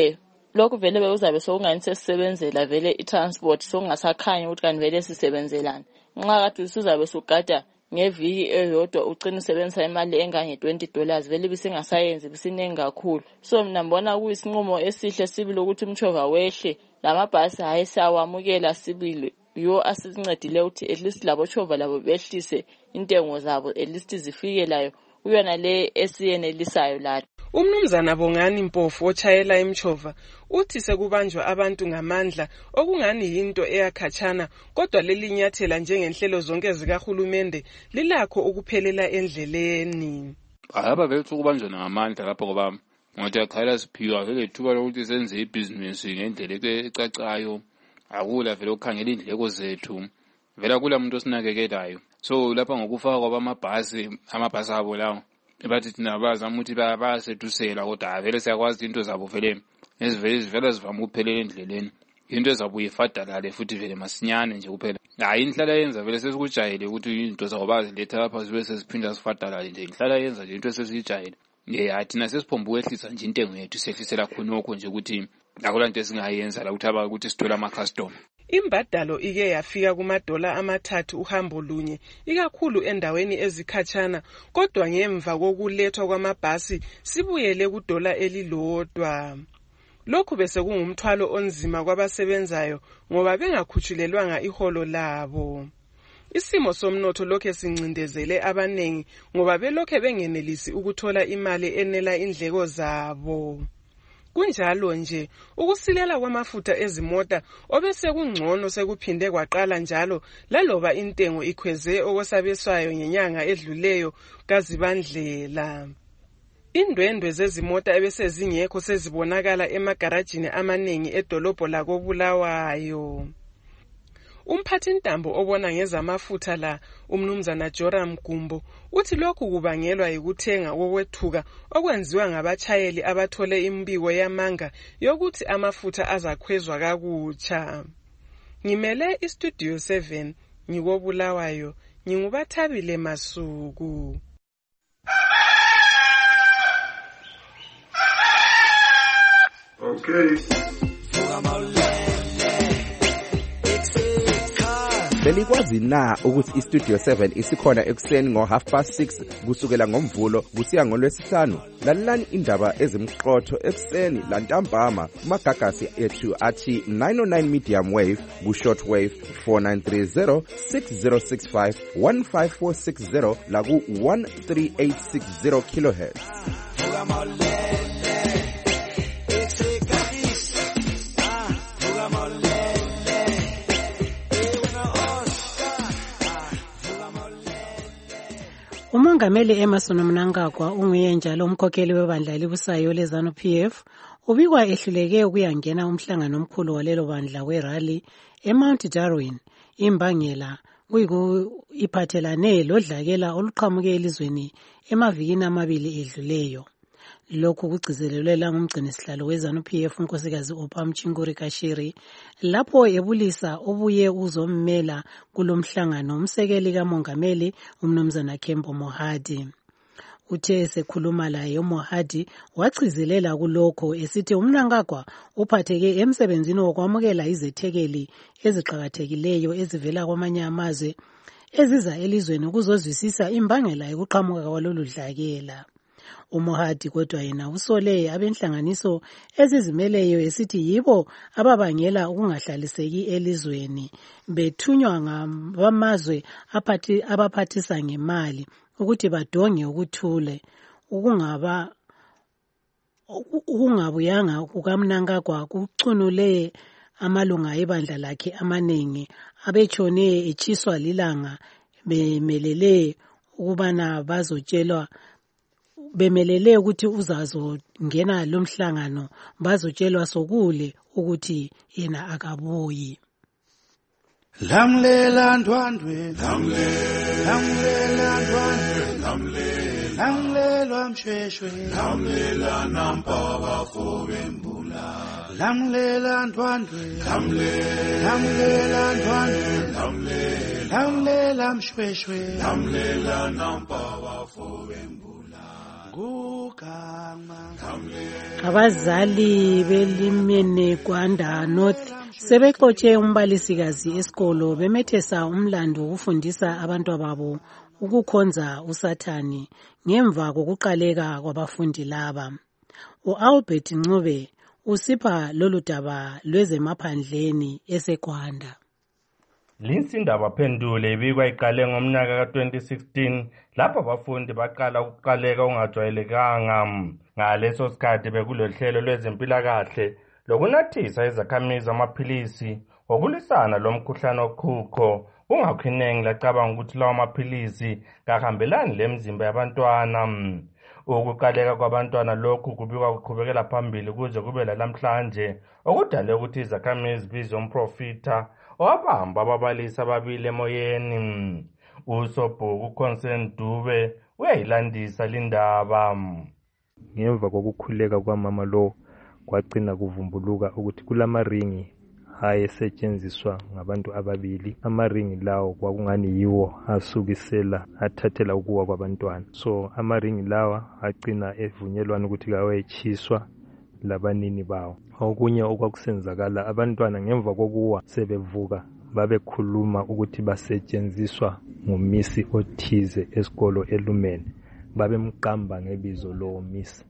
lokhu vele bekuzabe sokungani sesisebenzela vele i-transport sokungasakhanyi ukuthi kanti vele sisebenzelani nxa kade usuzabe sugada ngeviki eyodwa ugcina usebenzisa imali engange-twenty dollars vele bisingasayenzi bisinengi kakhulu. So mina mbona kuyisinqumo esihle sibili ukuthi umchova wehle lamabhasi hayi siyawamukela sibili yo asincedile ukuthi at least labo chova labo behlise intengo zabo at least zifike layo uyona le esiyenelisayo la. Umnumzana Bongani Mpofu ochayela imchova uthi sekubanjwa abantu ngamandla okungani yinto eyakhatshana kodwa lelinyathela njengenhlelo zonke zikahulumende lilakho ukuphelela endleleni. Ayaba vele ukubanjwa ngamandla lapho ngoba ngathi akhala siphiwa vele ithuba lokuthi senze ibhizinisi ngendlela ecacayo akula vele ukukhangela indleko zethu vele kula muntu osinakekelayo. So lapha ngokufaka kwamabhasi amabhasi abo lawo bathi thina bazama ukuthi bayasedusela kodwa vele siyakwazi into zabo vele ezivele zivela zivama ukuphelela endleleni into ezabuye ifadalale futhi vele masinyane nje kuphela. Hayi inhlala yenza vele sesikujayele ukuthi into zabo baziletha lapha zibe sesiphinda sifadalale nje inhlala yenza nje into esesijayele. Yeah, thina sesiphomba ukwehlisa nje intengo yethu sehlisela khonokho nje ukuthi akula nto esingayenza la ukuthi aba ukuthi sithola ama customer. Imbadalo ike yafika kumadola amathathu uhambo lunye ikakhulu endaweni ezikhatshana kodwa ngemva kokulethwa kwamabhasi sibuyele kudola elilodwa. Lokhu bese kungumthwalo onzima kwabasebenzayo ngoba bengakhuchulelwanga iholo labo. Isimo somnotho lokhe sincindezele abanengi ngoba belokhe bengenelisi ukuthola imali enela indleko zabo. Kunjalo nje ukusilela kwamafutha ezimota obese kungcono sekuphinde kwaqala njalo laloba intengo ikhweze okwesabeswayo ngenyanga edluleyo kaZibandlela. Indwendwe zezimota ebese zingekho sezibonakala emagarajini amaningi edolobho lakoBulawayo. Umphathintambo obona ngezamafutha la umnumzana Joram Gumbo uthi lokhu kubangelwa yikuthenga kokwethuka okwenziwa ngabatshayeli abathole imbiko yamanga yokuthi amafutha azakhwezwa kakutsha. Ngimele iStudio seven ngikobulawayo ngingubathabile Masuku. Okay. Belikwazi na ukuthi iStudio seven isikhona ekuseni ngo half past six kusukela ngomvulo kusiya ngolwesihlanu? Lalelani indaba ezimqotho ekuseni lantambama kumagagasi ethu athi nine oh nine medium wave ku short wave four nine three zero six zero six five one five four six zero la ku one three eight six zero kilohertz. Umongameli Emmerson Mnangagwa unguye njalo umkhokheli webandla elibusayo leZANU P F ubikwa ehluleke ukuyangena umhlangano omkhulu walelo bandla werally eMount Darwin. Imbangela kuyiphathelane lodlakela oluqhamuke elizweni emavikini amabili edluleyo. Lokhu kugcizelelwe ngumgcinisihlalo weZANU P F unkosikazi Opam Chinguri Kashiri lapho ebulisa obuye uzommela kulomhlangano umsekeli kamongameli umnumzana Kembo Mohadi. Uthe esekhuluma laye uMohadi wachizilela kulokho esithi uMnangagwa uphatheke emsebenzini wokwamukela izethekeli eziqhakathekileyo ezivela kwamanye amazwe eziza elizweni ukuzozwisisa imbangela yokuqhamuka kwalolu dlakela. uMohadi kodwa yena usole abenhlanganiso ezizimeleyo esithi yibo ababangela ukungahlaliseki elizweni bethunywa ngabamazwe aphathi abaphathisa ngemali ukuthi badonge ukuthule ukungaba ukungabuyanga kukaMnangagwa kucunule amalunga ebandla lakhe amaningi abetshone echiswa lilanga bemelele ukubana bazotshelwa bemelele ukuthi uzazongena lo mhlangano bazotshelwa sokule ukuthi yena akabuyi. Lamlela ndwandwe lamlela ndwandwe lamlela mshweshwe lamlela nampaba fobembula lamlela ndwandwe lamlela ndwandwe lamlela mshweshwe lamlela nampaba fobembula Abazali belimene Gwanda North sebexotshe umbalisikazi esikolo bemethesa umlando wokufundisa abantwababo ukukhonza uSathani ngemva kokuqaleka kwabafundi laba. U-Albert Ncube usipha lolu daba lwezemaphandleni eseGwanda. Linsindaba phendule ibikwa iqale ngomnyaka ka twenty sixteen lapho abafundi baqala ukuqaleka ongajwayelekanga. Ngaleso sikhathi bekulohlelo lwezempilakahle lokunathisa izakhamizi amaphilisi okulisana lomkhuhlane oqhuqho. Kungakho iningi lacabanga ukuthi lawo maphilisi kahambelani lemizimba yabantwana. Ukuqaleka kwabantwana lokhu kubikwa kuqhubekela phambili kuze kube lalamhlanje okudale ukuthi izakhamizi bizwe umprofita owabamba ababalisi ababili emoyeni. Usobhuku Consent Dube uyayilandisa lindaba. Ngemva kokukhuleka kwamama lo kwagcina kuvumbuluka ukuthi kulamaringi ayesetshenziswa ngabantu ababili. Amaringi lawo kwakungani yiwo asukisela athathela ukuwa kwabantwana. So amaringi lawa agcina evunyelwana ukuthi kawechiswa labanini bawo. Okunye okwakusenzakala abantwana ngemva kokuwa sebevuka babekhuluma ukuthi basetshenziswa ngumisi othize esikolo eLumene. Babemqamba ngebizo lo misi.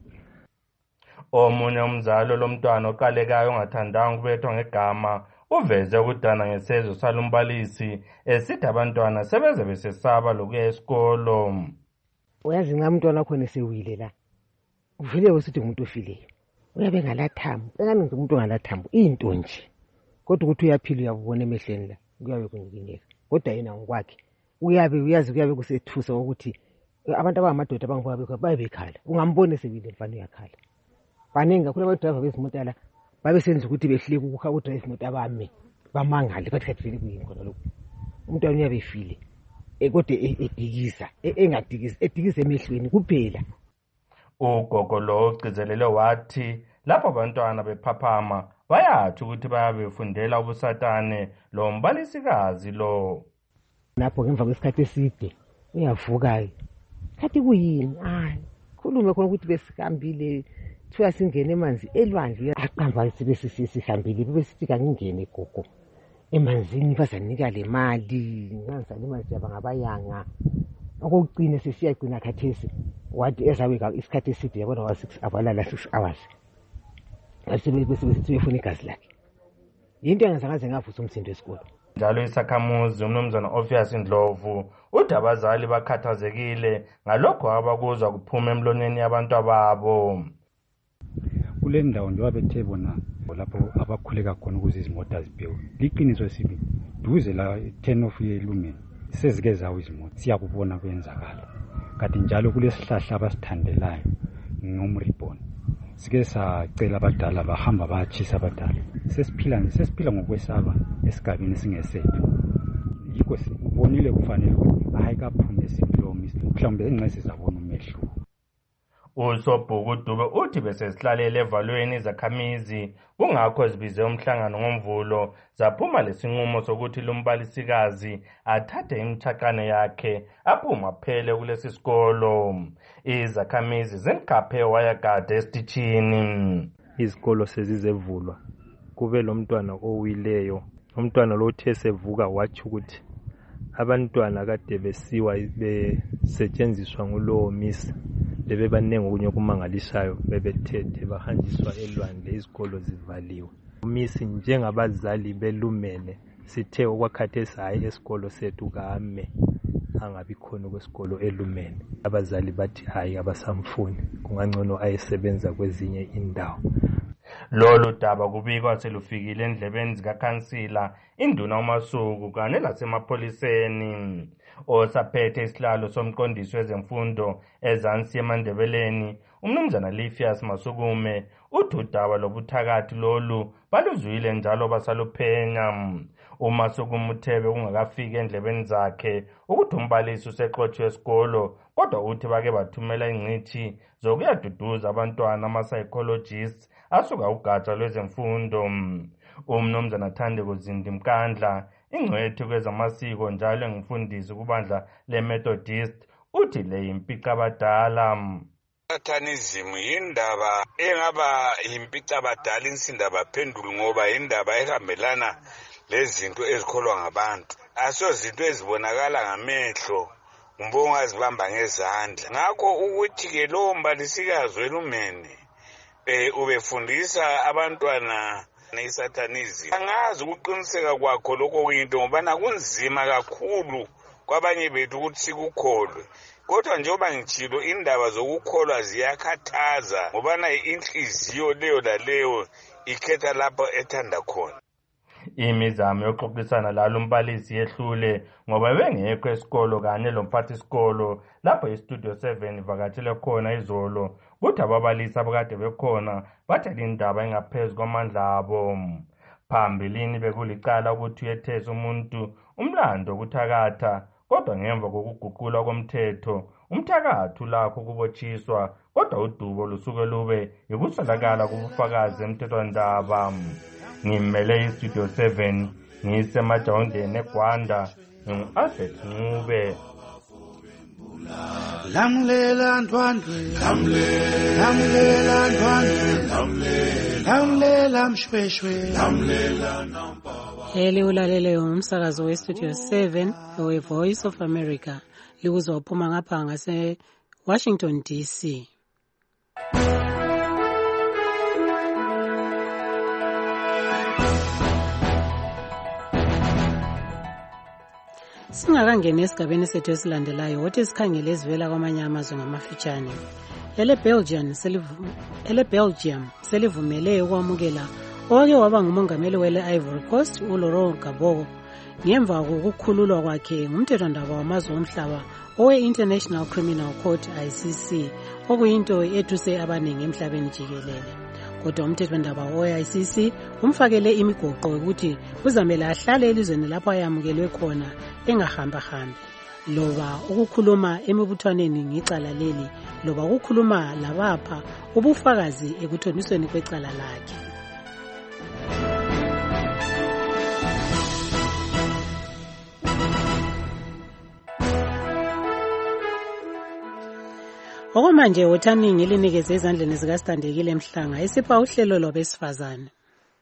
Omunye umzalo lomntwana oqalekayo ongathandanga ukubethwa ngegama uveze ukudana ngesezo salumbalisi esithi abantwana sebeze besesaba lokuya esikolo. Uyazi nxa umntwana khona sewile la uvele usithi umuntu ofileyo uyabe ngalathambo engani nje umuntu ongalathambo into nje kodwa ukuthi uyaphila uyabona emehlweni la kuyabe kunyikinyeka kodwa yena ngokwakhe uyabe uyazi kuyabe kusethusa ukuthi abantu abangamadoda abangibabekho bayebekhala ungambone sewile mfana uyakhala. Baningi kakhulu abadriver bezimota la babesenza ukuthi behlike ukukha udrive imota bame bamangale bathi kathi vele kuyini khona lokho. Umntwana uyabe efile kodwa edikiza engadikisi edikiza emehlweni kuphela. Ugogo lo ugcizelele wathi lapho abantwana bephaphama bayathi ukuthi bayabe befundela ubusatane lo mbalisikazi lo. Lapho ngemva kwesikhathi eside uyavuka kathi kuyini hayi khulume khona ukuthi besikambile thuya singene emanzi elwandle aqamba sibe sisihambile bebe sithi kangingene gogo emanzini bazanika le mali nganzani imali yaba ngabayanga okugcina sesiyagcina khathesi wathi ezaweka isikhathi eside yabona wa six abalala six hours asibe bese sithi befuna igazi lakhe into engazangaze ngavusa umsindo esikolo. Njalo isakhamuzi umnumzana Obvious Ndlovu uthi abazali bakhathazekile ngalokho abakuzwa kuphuma emlonyeni yabantu ababo. Kule ndawo nje wabethe bona lapho abakhuleka khona ukuze izimota zibhewe liqiniso sibi duze la ten of yeLumene sezike zawo izimota siyakubona kwenzakala kanti njalo kulesihlahla abasithandelayo ngomribhoni sike sacela abadala bahamba bayachisa abadala sesiphila sesiphila ngokwesaba esigabeni singesethu yikho sibonile kufanele ukuthi hayi kaphume siplomis mhlawumbe engcesi zabona umehluko. Usobhuku Dube uthi besesihlalele evalweni izakhamizi kungakho zibize umhlangano ngomvulo zaphuma lesinqumo sokuthi lumbalisikazi athathe imithaqane yakhe aphuma phele kulesi sikolo. Izakhamizi zingaphe wayagade esitishini. Izikolo sezizevulwa kube lo mntwana owileyo umntwana lo uthe sevuka wathi ukuthi abantwana kade besiwa besetshenziswa ngulowo misi bebe banengi okunye okumangalisayo bebethethe bahanjiswa elwandle izikolo zivaliwe. Umisi njengabazali beLumene sithe okwakhathesi hayi esikolo sethu kame angabi khona kwesikolo eLumene. Abazali bathi hayi abasamfuni kungangcono ayesebenza kwezinye indawo. Lolu daba kubikwa selufikile endlebeni zikakhansila induna uMasuku kanye lasemapholiseni. Osaphethe isihlalo somqondisi wezemfundo ezansi eMandebeleni umnumzana Lifias Masukume uthi udaba lobuthakathi lolu baluzwile njalo basaluphenya. uMasukume uthebe kungakafiki endlebeni zakhe ukuthi umbalisi useqotshiwe esikolo kodwa uthi bake bathumela ingcithi zokuyaduduza abantwana ama-psychologists asuka ugatsha lwezemfundo. Umnumzana Thande Kuzindi Mkandla ingcwethi kwezamasiko njalo engumfundisi kubandla le-Methodist uthi le impica abadala. Satanism yindaba engaba impica abadala insinda baphendula ngoba yindaba ehambelana lezinto ezikholwa ngabantu. Aso zinto ezibonakala ngamehlo umbonga azibamba ngezandla. Ngakho ukuthi ke lo mbalisikazi welumene eh ubefundisa abantwana nesatanism. Angazi ukuqiniseka kwakho lokho kuyinto ngoba nakunzima kakhulu kwabanye bethu ukuthi sikukholwe. Kodwa njengoba ngitshilo indaba zokukholwa ziyakhathaza ngoba na inhliziyo leyo laleyo ikhetha lapho ethanda khona. Imizamo yokuxoxisana lalo umbalisi yehlule ngoba bengekho esikolo kanye lomphathi isikolo lapho istudio seven ivakatshele khona izolo kuthi ababalisi abakade bekhona bathela indaba engaphezulu kwamandla abo. Phambilini bekulicala ukuthi uyethesa umuntu umlando okuthakatha kodwa ngemva kokuguqulwa komthetho umthakathu lakho kubotshiswa kodwa udubo lusuke lube yikuswelakala kubufakazi emthethwandaba. Ngimele istudio seven ngisemajawundeni eGwanda ngu-Albert Ncube. Lamlela ntwandwe lamlela ntwandwe lamlela mshweshwe lamlela nampaba. Eli ulalele umsakazo westudio seven we Voice of America likuzwa uphuma ngapha ngase Washington D C. Singakangena esigabeni sethu esilandelayo wothi sikhangele ezivela kwamanye amazwe ngamafitshane. Ele Belgium selivu ele Belgium selivumele ukwamukela owake waba ngumongameli wele Ivory Coast uLaurent Gbagbo ngemva kokukhululwa kwakhe ngumthethwandaba wamazwe omhlaba owe International Criminal Court I C C okuyinto ethuse abaningi emhlabeni jikelele. Kodwa umthethwandaba we I C C umfakele imigoqo ukuthi uzamela ahlale elizweni lapho ayamukelwe khona engahamba hambi loba ukukhuluma emibuthwaneni ngicala leli loba ukukhuluma labapha ubufakazi ekuthonisweni kwecala lakhe. Okwamanje wothaningi elinikeze ezandleni zikaStandekile Mhlanga esipha uhlelo lwabesifazane.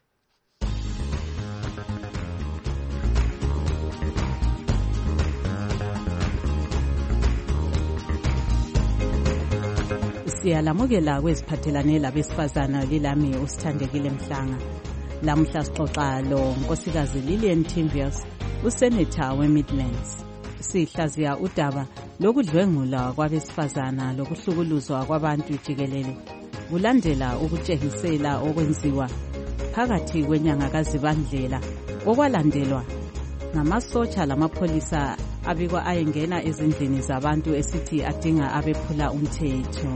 Siyalamukela kweziphathelane labesifazana lilami uSthandekile Mhlanga. Lamhla sixoxa lo Nkosikazi Lillian Timvius, uSenator weMidlands. Sihlaziya udaba lokudlwengula kwabesifazana lokuhlukuluzwa kwabantu jikelele kulandela ukutshengisela okwenziwa phakathi kwenyanga kaZibandlela okwalandelwa ngamasotsha lamapholisa abikwa ayengena ezindlini zabantu esithi adinga abephula umthetho.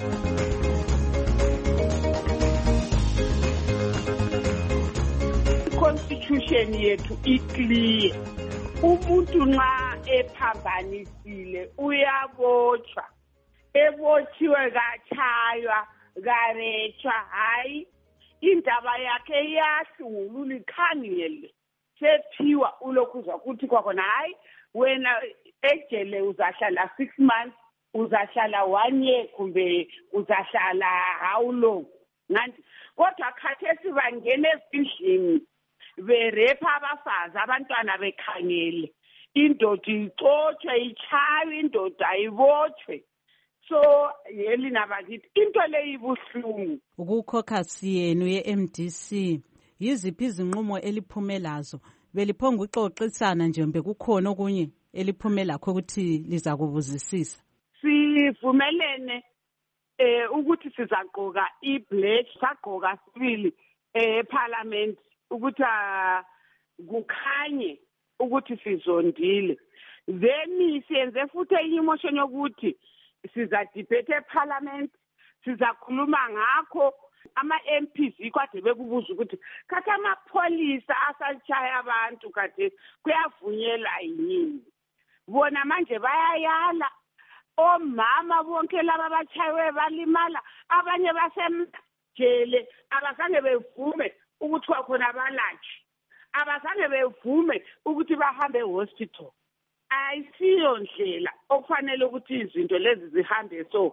Constitution yethu iclear. Umuntu nxa ephambanisile uyabotshwa, ebotshiwe katshaywa karethwa, hayi indaba yakhe iyahlungulula ikhangele sephiwa ulokhuzwa ukuthi kwakhona hayi wena ejele uzahlala six months, uzahlala one year kumbe uzahlala how long. Nganti kodwa khathesi bangena ezindlini berepa abafazi abantwana bekhangele indoda ixotshwe ichawe indoda ayibotshwe. So yelina bakithi into le ibuhlungu. Ukukhokhasi yenu ye-M D C yiziphi izinqumo eliphumelazo beliphonga uxoxisana nje mbe kukhona okunye eliphumela kho ukuthi liza kubuzisisa? Sivumelene eh ukuthi sizaqoka i-black saqoka sibili eh parliament ukuthi kukhanye ukuthi sizondile. Then siyenze futhi enye motion yokuthi siza debate eParliament, sizakhuluma ngakho ama-M Ps ikwade bekubuza ukuthi khathi amapholisa asatshaya abantu kade kuyavunyelwa yini. Bona manje bayayala, omama bonke laba bachayiwe balimala, abanye basemjele abazange bevume ukuthi kwakhona balatshi, abazange bevume ukuthi bahambe hospital. Ayisiyo ndlela okufanele ukuthi izinto lezi zihambe so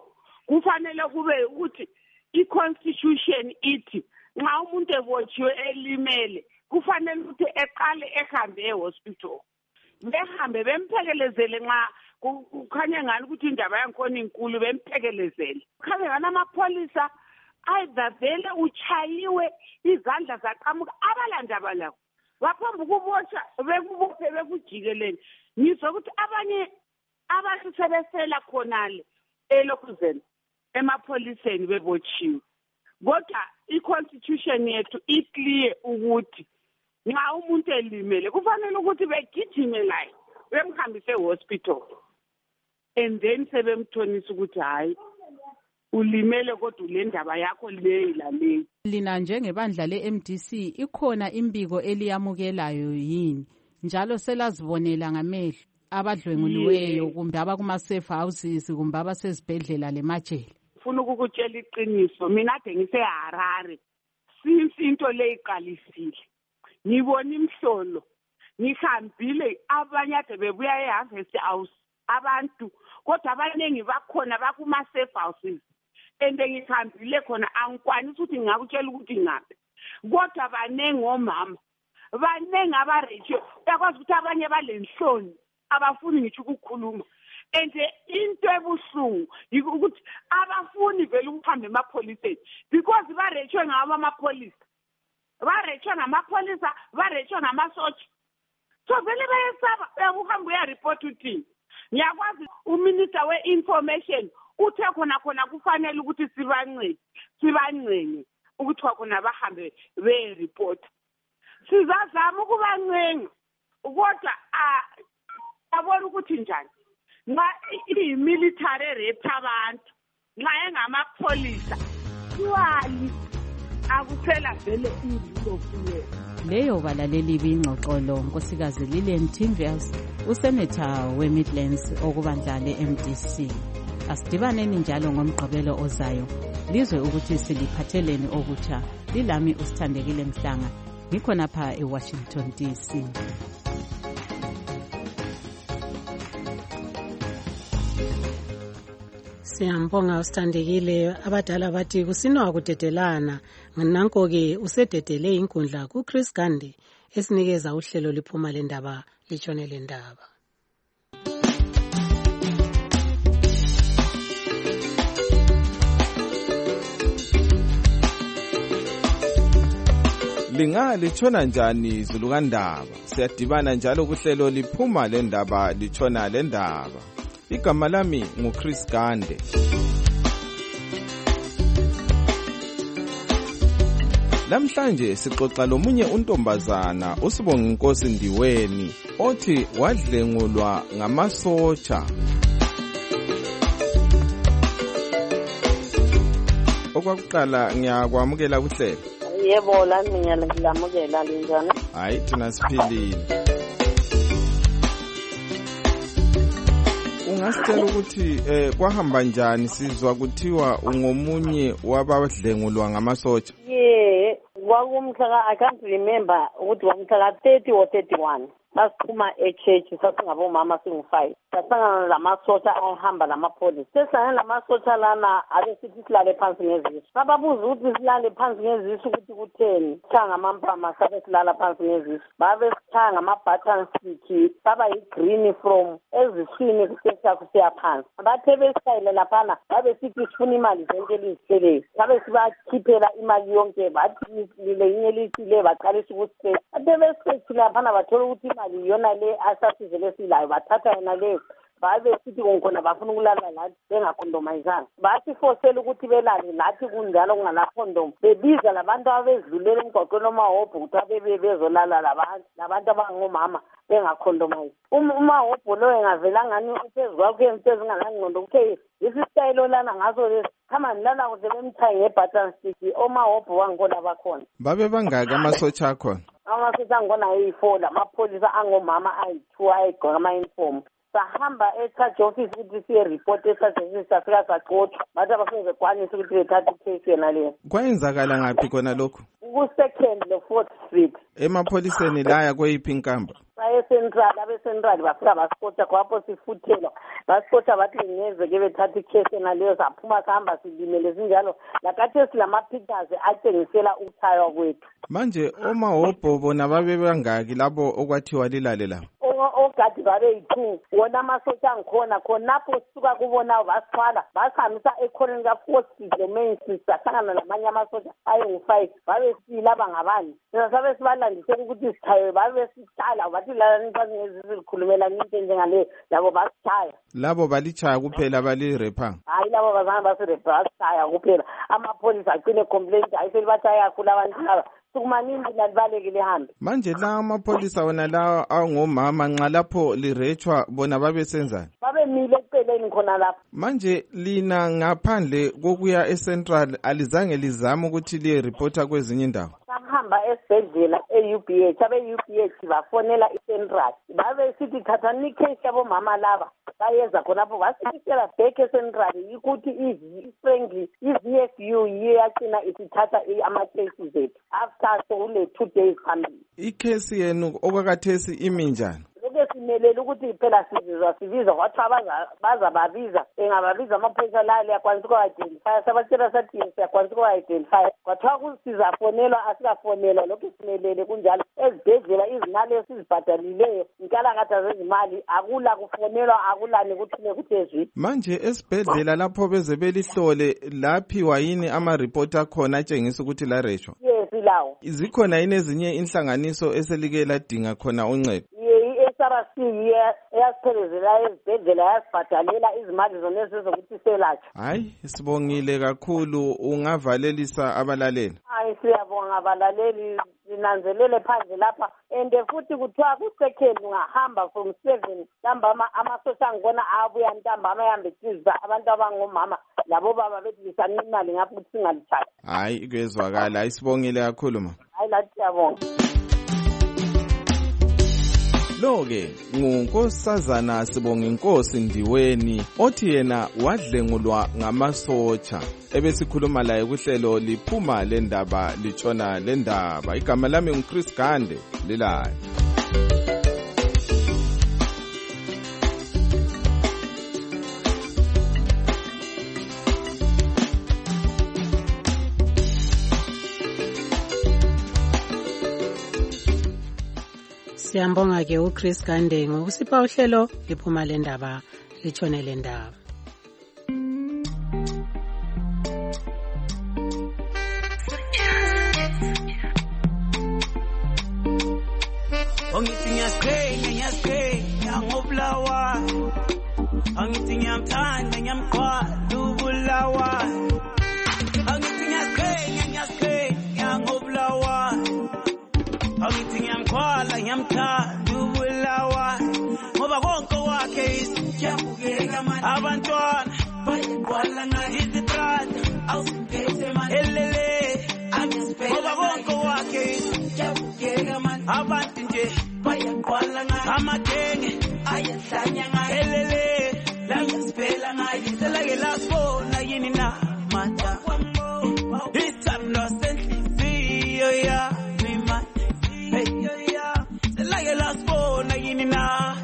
kufanele kube ukuthi i-constitution ithi nxa umuntu ebotshiwe elimele kufanele ukuthi eqale ehambe e-hospital behambe bemphekelezele nxa kukhanya ngani ukuthi indaba yankhona inkulu bemphekelezele kukhanya ngani amapholisa either vele uchayiwe izandla zaqamuka abalandaba lawo baphambi ukubotshwa bekubophe bekujikelele ngizwa ukuthi abanye abantu sebesela khonale elokuzeni emapholiseni bebotshiwe kodwa i-constitution yethu iclear ukuthi nxa umuntu elimele kufanele ukuthi begijime laye bemhambise e-hospital and then sebemthonisa ukuthi hayi ulimele kodwa le ndaba yakho leyi laleyi. Lina njengebandla le-M D C ikhona imbiko eliyamukelayo yini njalo selazibonela ngamehlo abadlwenguliweyo kumbe abakuma-safe houses kumbe abasezibhedlela lemajele? Funa ukukutshela iqiniso mina ade ngiseHarare since into le iqalisile ngibona imhlolo ngihambile abanye ade bebuya eHarvest House abantu kodwa abaningi bakhona bakuma-safe houses and ngihambile khona angikwanisi ukuthi ngingakutshela ukuthi ngaphi kodwa banengi omama banengi abarejiwe uyakwazi ukuthi abanye balenhloni abafuni ngitsho ukukhuluma and into ebuhlungu ukuthi abafuni vele ukuhamba emapholiseni because barejwe ngabo amapholisa barejwe ngamapholisa barejwe ngamasotsha so vele bayesaba ukuhamba uyareport uthini. Ngiyakwazi uminister we-information uthe khona khona kufanele ukuthi sibancede sibancenye ukuthi khona bahambe be-report sizazama ukubancenga kodwa abona ukuthi njani nxa iyi-military rape abantu nxa engamapholisa siwali akusela vele ivulo kuye. Leyo balaleli bingxoxolo nkosikazi Lillian Tingvels usenetha we-Midlands okubandla le-M D C. Asidibaneni njalo ngomgqibelo ozayo lizwe ukuthi siliphatheleni okutsha. Lilami uSithandekile Mhlanga ngikhona pha eWashington D C. Siyambonga uSithandekile. Abadala bathi kusinwa kudedelana nanko-ke usededele inkundla kuChris Gandhi esinikeza uhlelo liphuma lendaba litshone lendaba. Linga litshona njani zulukandaba siyadibana njalo kuhlelo liphuma lendaba litshona lendaba. Igama lami nguChris Gandhi. Namhlanje sixoxa lomunye untombazana uSibonga Inkosi Ndiweni othi wadlengulwa ngamasotsha. Okwakuqala ngiyakwamukela kuhlelo. Yebo la mina ngilamukela linjani? Hayi thina siphilile. Ungasitshela ukuthi eh kwahamba njani sizwa kuthiwa ungomunye wabadlengulwa ngamasotsha? Yeah, kwakumhla I can't remember ukuthi wamhla thirty or thirty-one. Basiphuma e-church sasingabomama singu-five. Sasangana lamasotsha ahamba lamapholisa. Sesangana lamasotsha lana ake sithi silale phansi ngezisu. Bababuza ukuthi silale phansi ngezisu ukuthi kutheni. Sithanga amampama sabe silala phansi ngezisu. Babe sithanga ama-button stick baba yi-green from eziswini kusesa kusiya phansi. Bathe besayile laphana babe sithi sifuna imali zonke eliziseleyo. Babe sibakhiphela imali yonke bathi le inye lithile baqalisa ukuthi bathe besithi laphana bathola ukuthi imali yona le asasizele silayo bathatha yona le babe sithi ngkhona bafuna ukulala lathi bengakhondomayizanga bathi forsela ukuthi belale lathi kunjalo kungalakhondom bebiza labantu abezidlulela emgwaqweni omahobho ukuthi abebe bezolala labantu labantu abangomama bengakhondomayizi umahobho lo engavela ngani uphezulu kwakho into ezinganangqondo kuthe isistayilo lana ngaso lesi khama nilala kuze bemthaye ngebutton stick omahobho wangikhona bakhona. Babe bangaki amasotsha akhona? Amasotsha angona ayi-four lamapholisa angomama ayi-two ayigqoka ama-uniform. Sahamba e-charge office ukuthi siye-report e-charge office safika saxothwa bathi abafike bekwanise ukuthi bethathe i-case yona leyo. Kwayenzakala ngaphi khona lokhu? Ku-second le-fourth street. Emapholiseni laya kweyiphi inkamba? eCentral abeCentral bafika basikotha khapho sifuthelwa basikotha bathi ngeze ke bethatha ikhesi naleyo saphuma sihamba silimele sinjalo lakathi silamapictures atshengisela ukuthaywa kwethu. Manje omahobho bona babe bangaki labo okwathiwa lilale la? Ogadi babe yi-two wona amasotsha angikhona khonapho sisuka kubona basithwala basihambisa ekhoneni ka-Fourth Domain sahlangana namanye amasotsha ayi-five babe silaba ngabani thina sabe sibalandisela ukuthi sithaywe babe sithala bathi lalani bazingezizilikhulumela into njengaleyo labo basithaya. Labo balitshaya kuphela balirephanga? Hayi labo bazange basirepha basithaya kuphela amapholisa agcine complaint ayiselibathaya kakhulu abantu laba sukumanini nalibalekile hambe. Manje la amapholisa wona la angomama nxa lapho lirechwa bona babe senzani? Babe mile eceleni khona lapho. Manje lina ngaphandle kokuya eCentral alizange lizama ukuthi liye reporter kwezinye indawo? Sahamba esibhedlela e-U B H abe-U B H bafonela iCentral babe sithi thathani icase yabomama laba bayeza khonapho basitshela back eCentral ukuthi i-friendly i-V F U yiyo yagcina isithatha ama-cases zethu after sokule two days phambili. Ikhesi yenu okwakathesi imi njani? Lokho simelele ukuthi phela sizizwa sibiza kwathiwa baza babiza engababiza amaphoyisa la liyakwanisa ukuwa-identify sabatshela sathi siyakwanisa ukuwa-identify kwathiwa sizafonelwa asikafonelwa lokho simelele kunjalo ezibhedlela izinalo esizibhadalileyo inkalakatha zezimali akula kufonelwa akulani kuthine kuthezwi. Manje esibhedlela lapho beze belihlole laphiwa yini ama-report akhona atshengisa ukuthi lareshwa? Yes lawo. Zikhona yini ezinye inhlanganiso eselike ladinga khona uncedo? I-S R C yasiphelezela ezibhedlela yasibhadalela izimali zonezi zokuthi selatshwe. Hayi sibongile kakhulu ungavalelisa abalaleli. Hayi siyabonga abalaleli linanzelele phandle lapha and futhi kuthiwa kusekhendi ungahamba from seven ntambama amasosha angibona abuya ntambama ahambe etiza abantu abangomama labo baba bethi lisani imali ngapho ukuthi singalitshayi. Hayi kwezwakala hayi sibongile kakhulu ma. Hayi lathi siyabonga. Lo-ke ngunkosazana Sibonga Inkosi Ndiweni othi yena wadlengulwa ngamasotsha ebesikhuluma laye kuhlelo liphuma lendaba litshona lendaba. Igama lami nguChris Gande lilayo. Siyambonga ke uChris Gande ngokusipha uhlelo liphuma lendaba litshone lendaba. Ongithi ngiyasiqhenya ngiyasiqhenya ngobulawa angithi ngiyamthanda ngiyamqwala ubulawa angithi ngiyasiqhenya ngiyasiqhenya ngobulawa angithi ngiyamqwala ngiyamthanda ubulawa ngoba konke wakhe isijabukeka manje abantwana bayiqwala ngayo izitrata awusiphethe manje elele ngoba konke wakhe isijabukeka manje abantu nje bayaqwala ngayo amagenge ayahlanya ngayo elele la ngiyasiphela ngayo selake lasibona yini na mata ithando senhliziyo yami manje selake lasibona yini na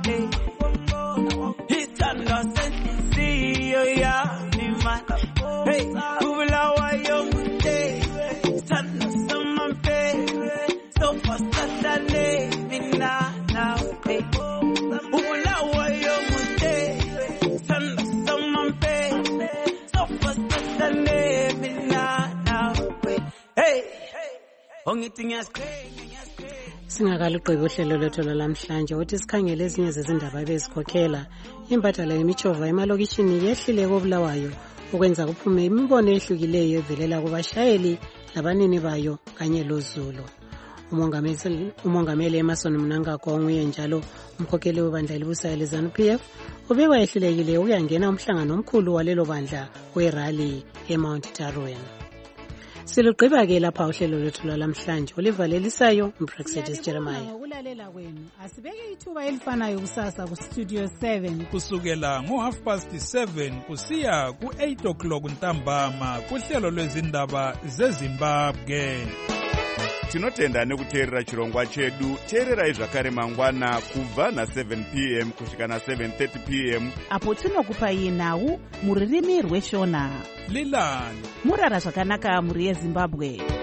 ithando senhliziyo yami manje ubulawa yomude ithando samampe sofa sahlale mina nawe ubulawa yomude ithando samampe sofa sahlale mina nawe hey ongithi ngiyasiqhenya Singakaluqebi uhlelo lwethu lwalamhlanje uthi sikhangele ezinye zezindaba ebezikhokhela impathala yemichova emalokishini yehlile kobulawayo ukwenza kuphume imibono ehlukileyo evelela kubashayeli labanini bayo kanye lozulu. Umongameli umongameli Emerson Mnangagwa onguye njalo umkhokheli webandla elibusayo leZANU P F ubekwa ehlulekile uyangena umhlangano omkhulu walelo bandla werally eMount Tarwen. Siluqhiba ke lapha uhlelo lwethu lwalamhlanje olivalelisayo uMpraxedes Jeremiah. Ngokulalela kwenu asibeke ithuba elifanayo kusasa ku Studio seven kusukela ngo half past seven kusiya ku eight o'clock ntambama kuhlelo lwezindaba zeZimbabwe. tinotenda nekuteerera chirongwa chedu. Teererai zvakare mangwana kubva na seven p m kusvika na seven thirty p m apo tinokupai nhau mururimi rweshona. Lilani murara zvakanaka muri yeZimbabwe.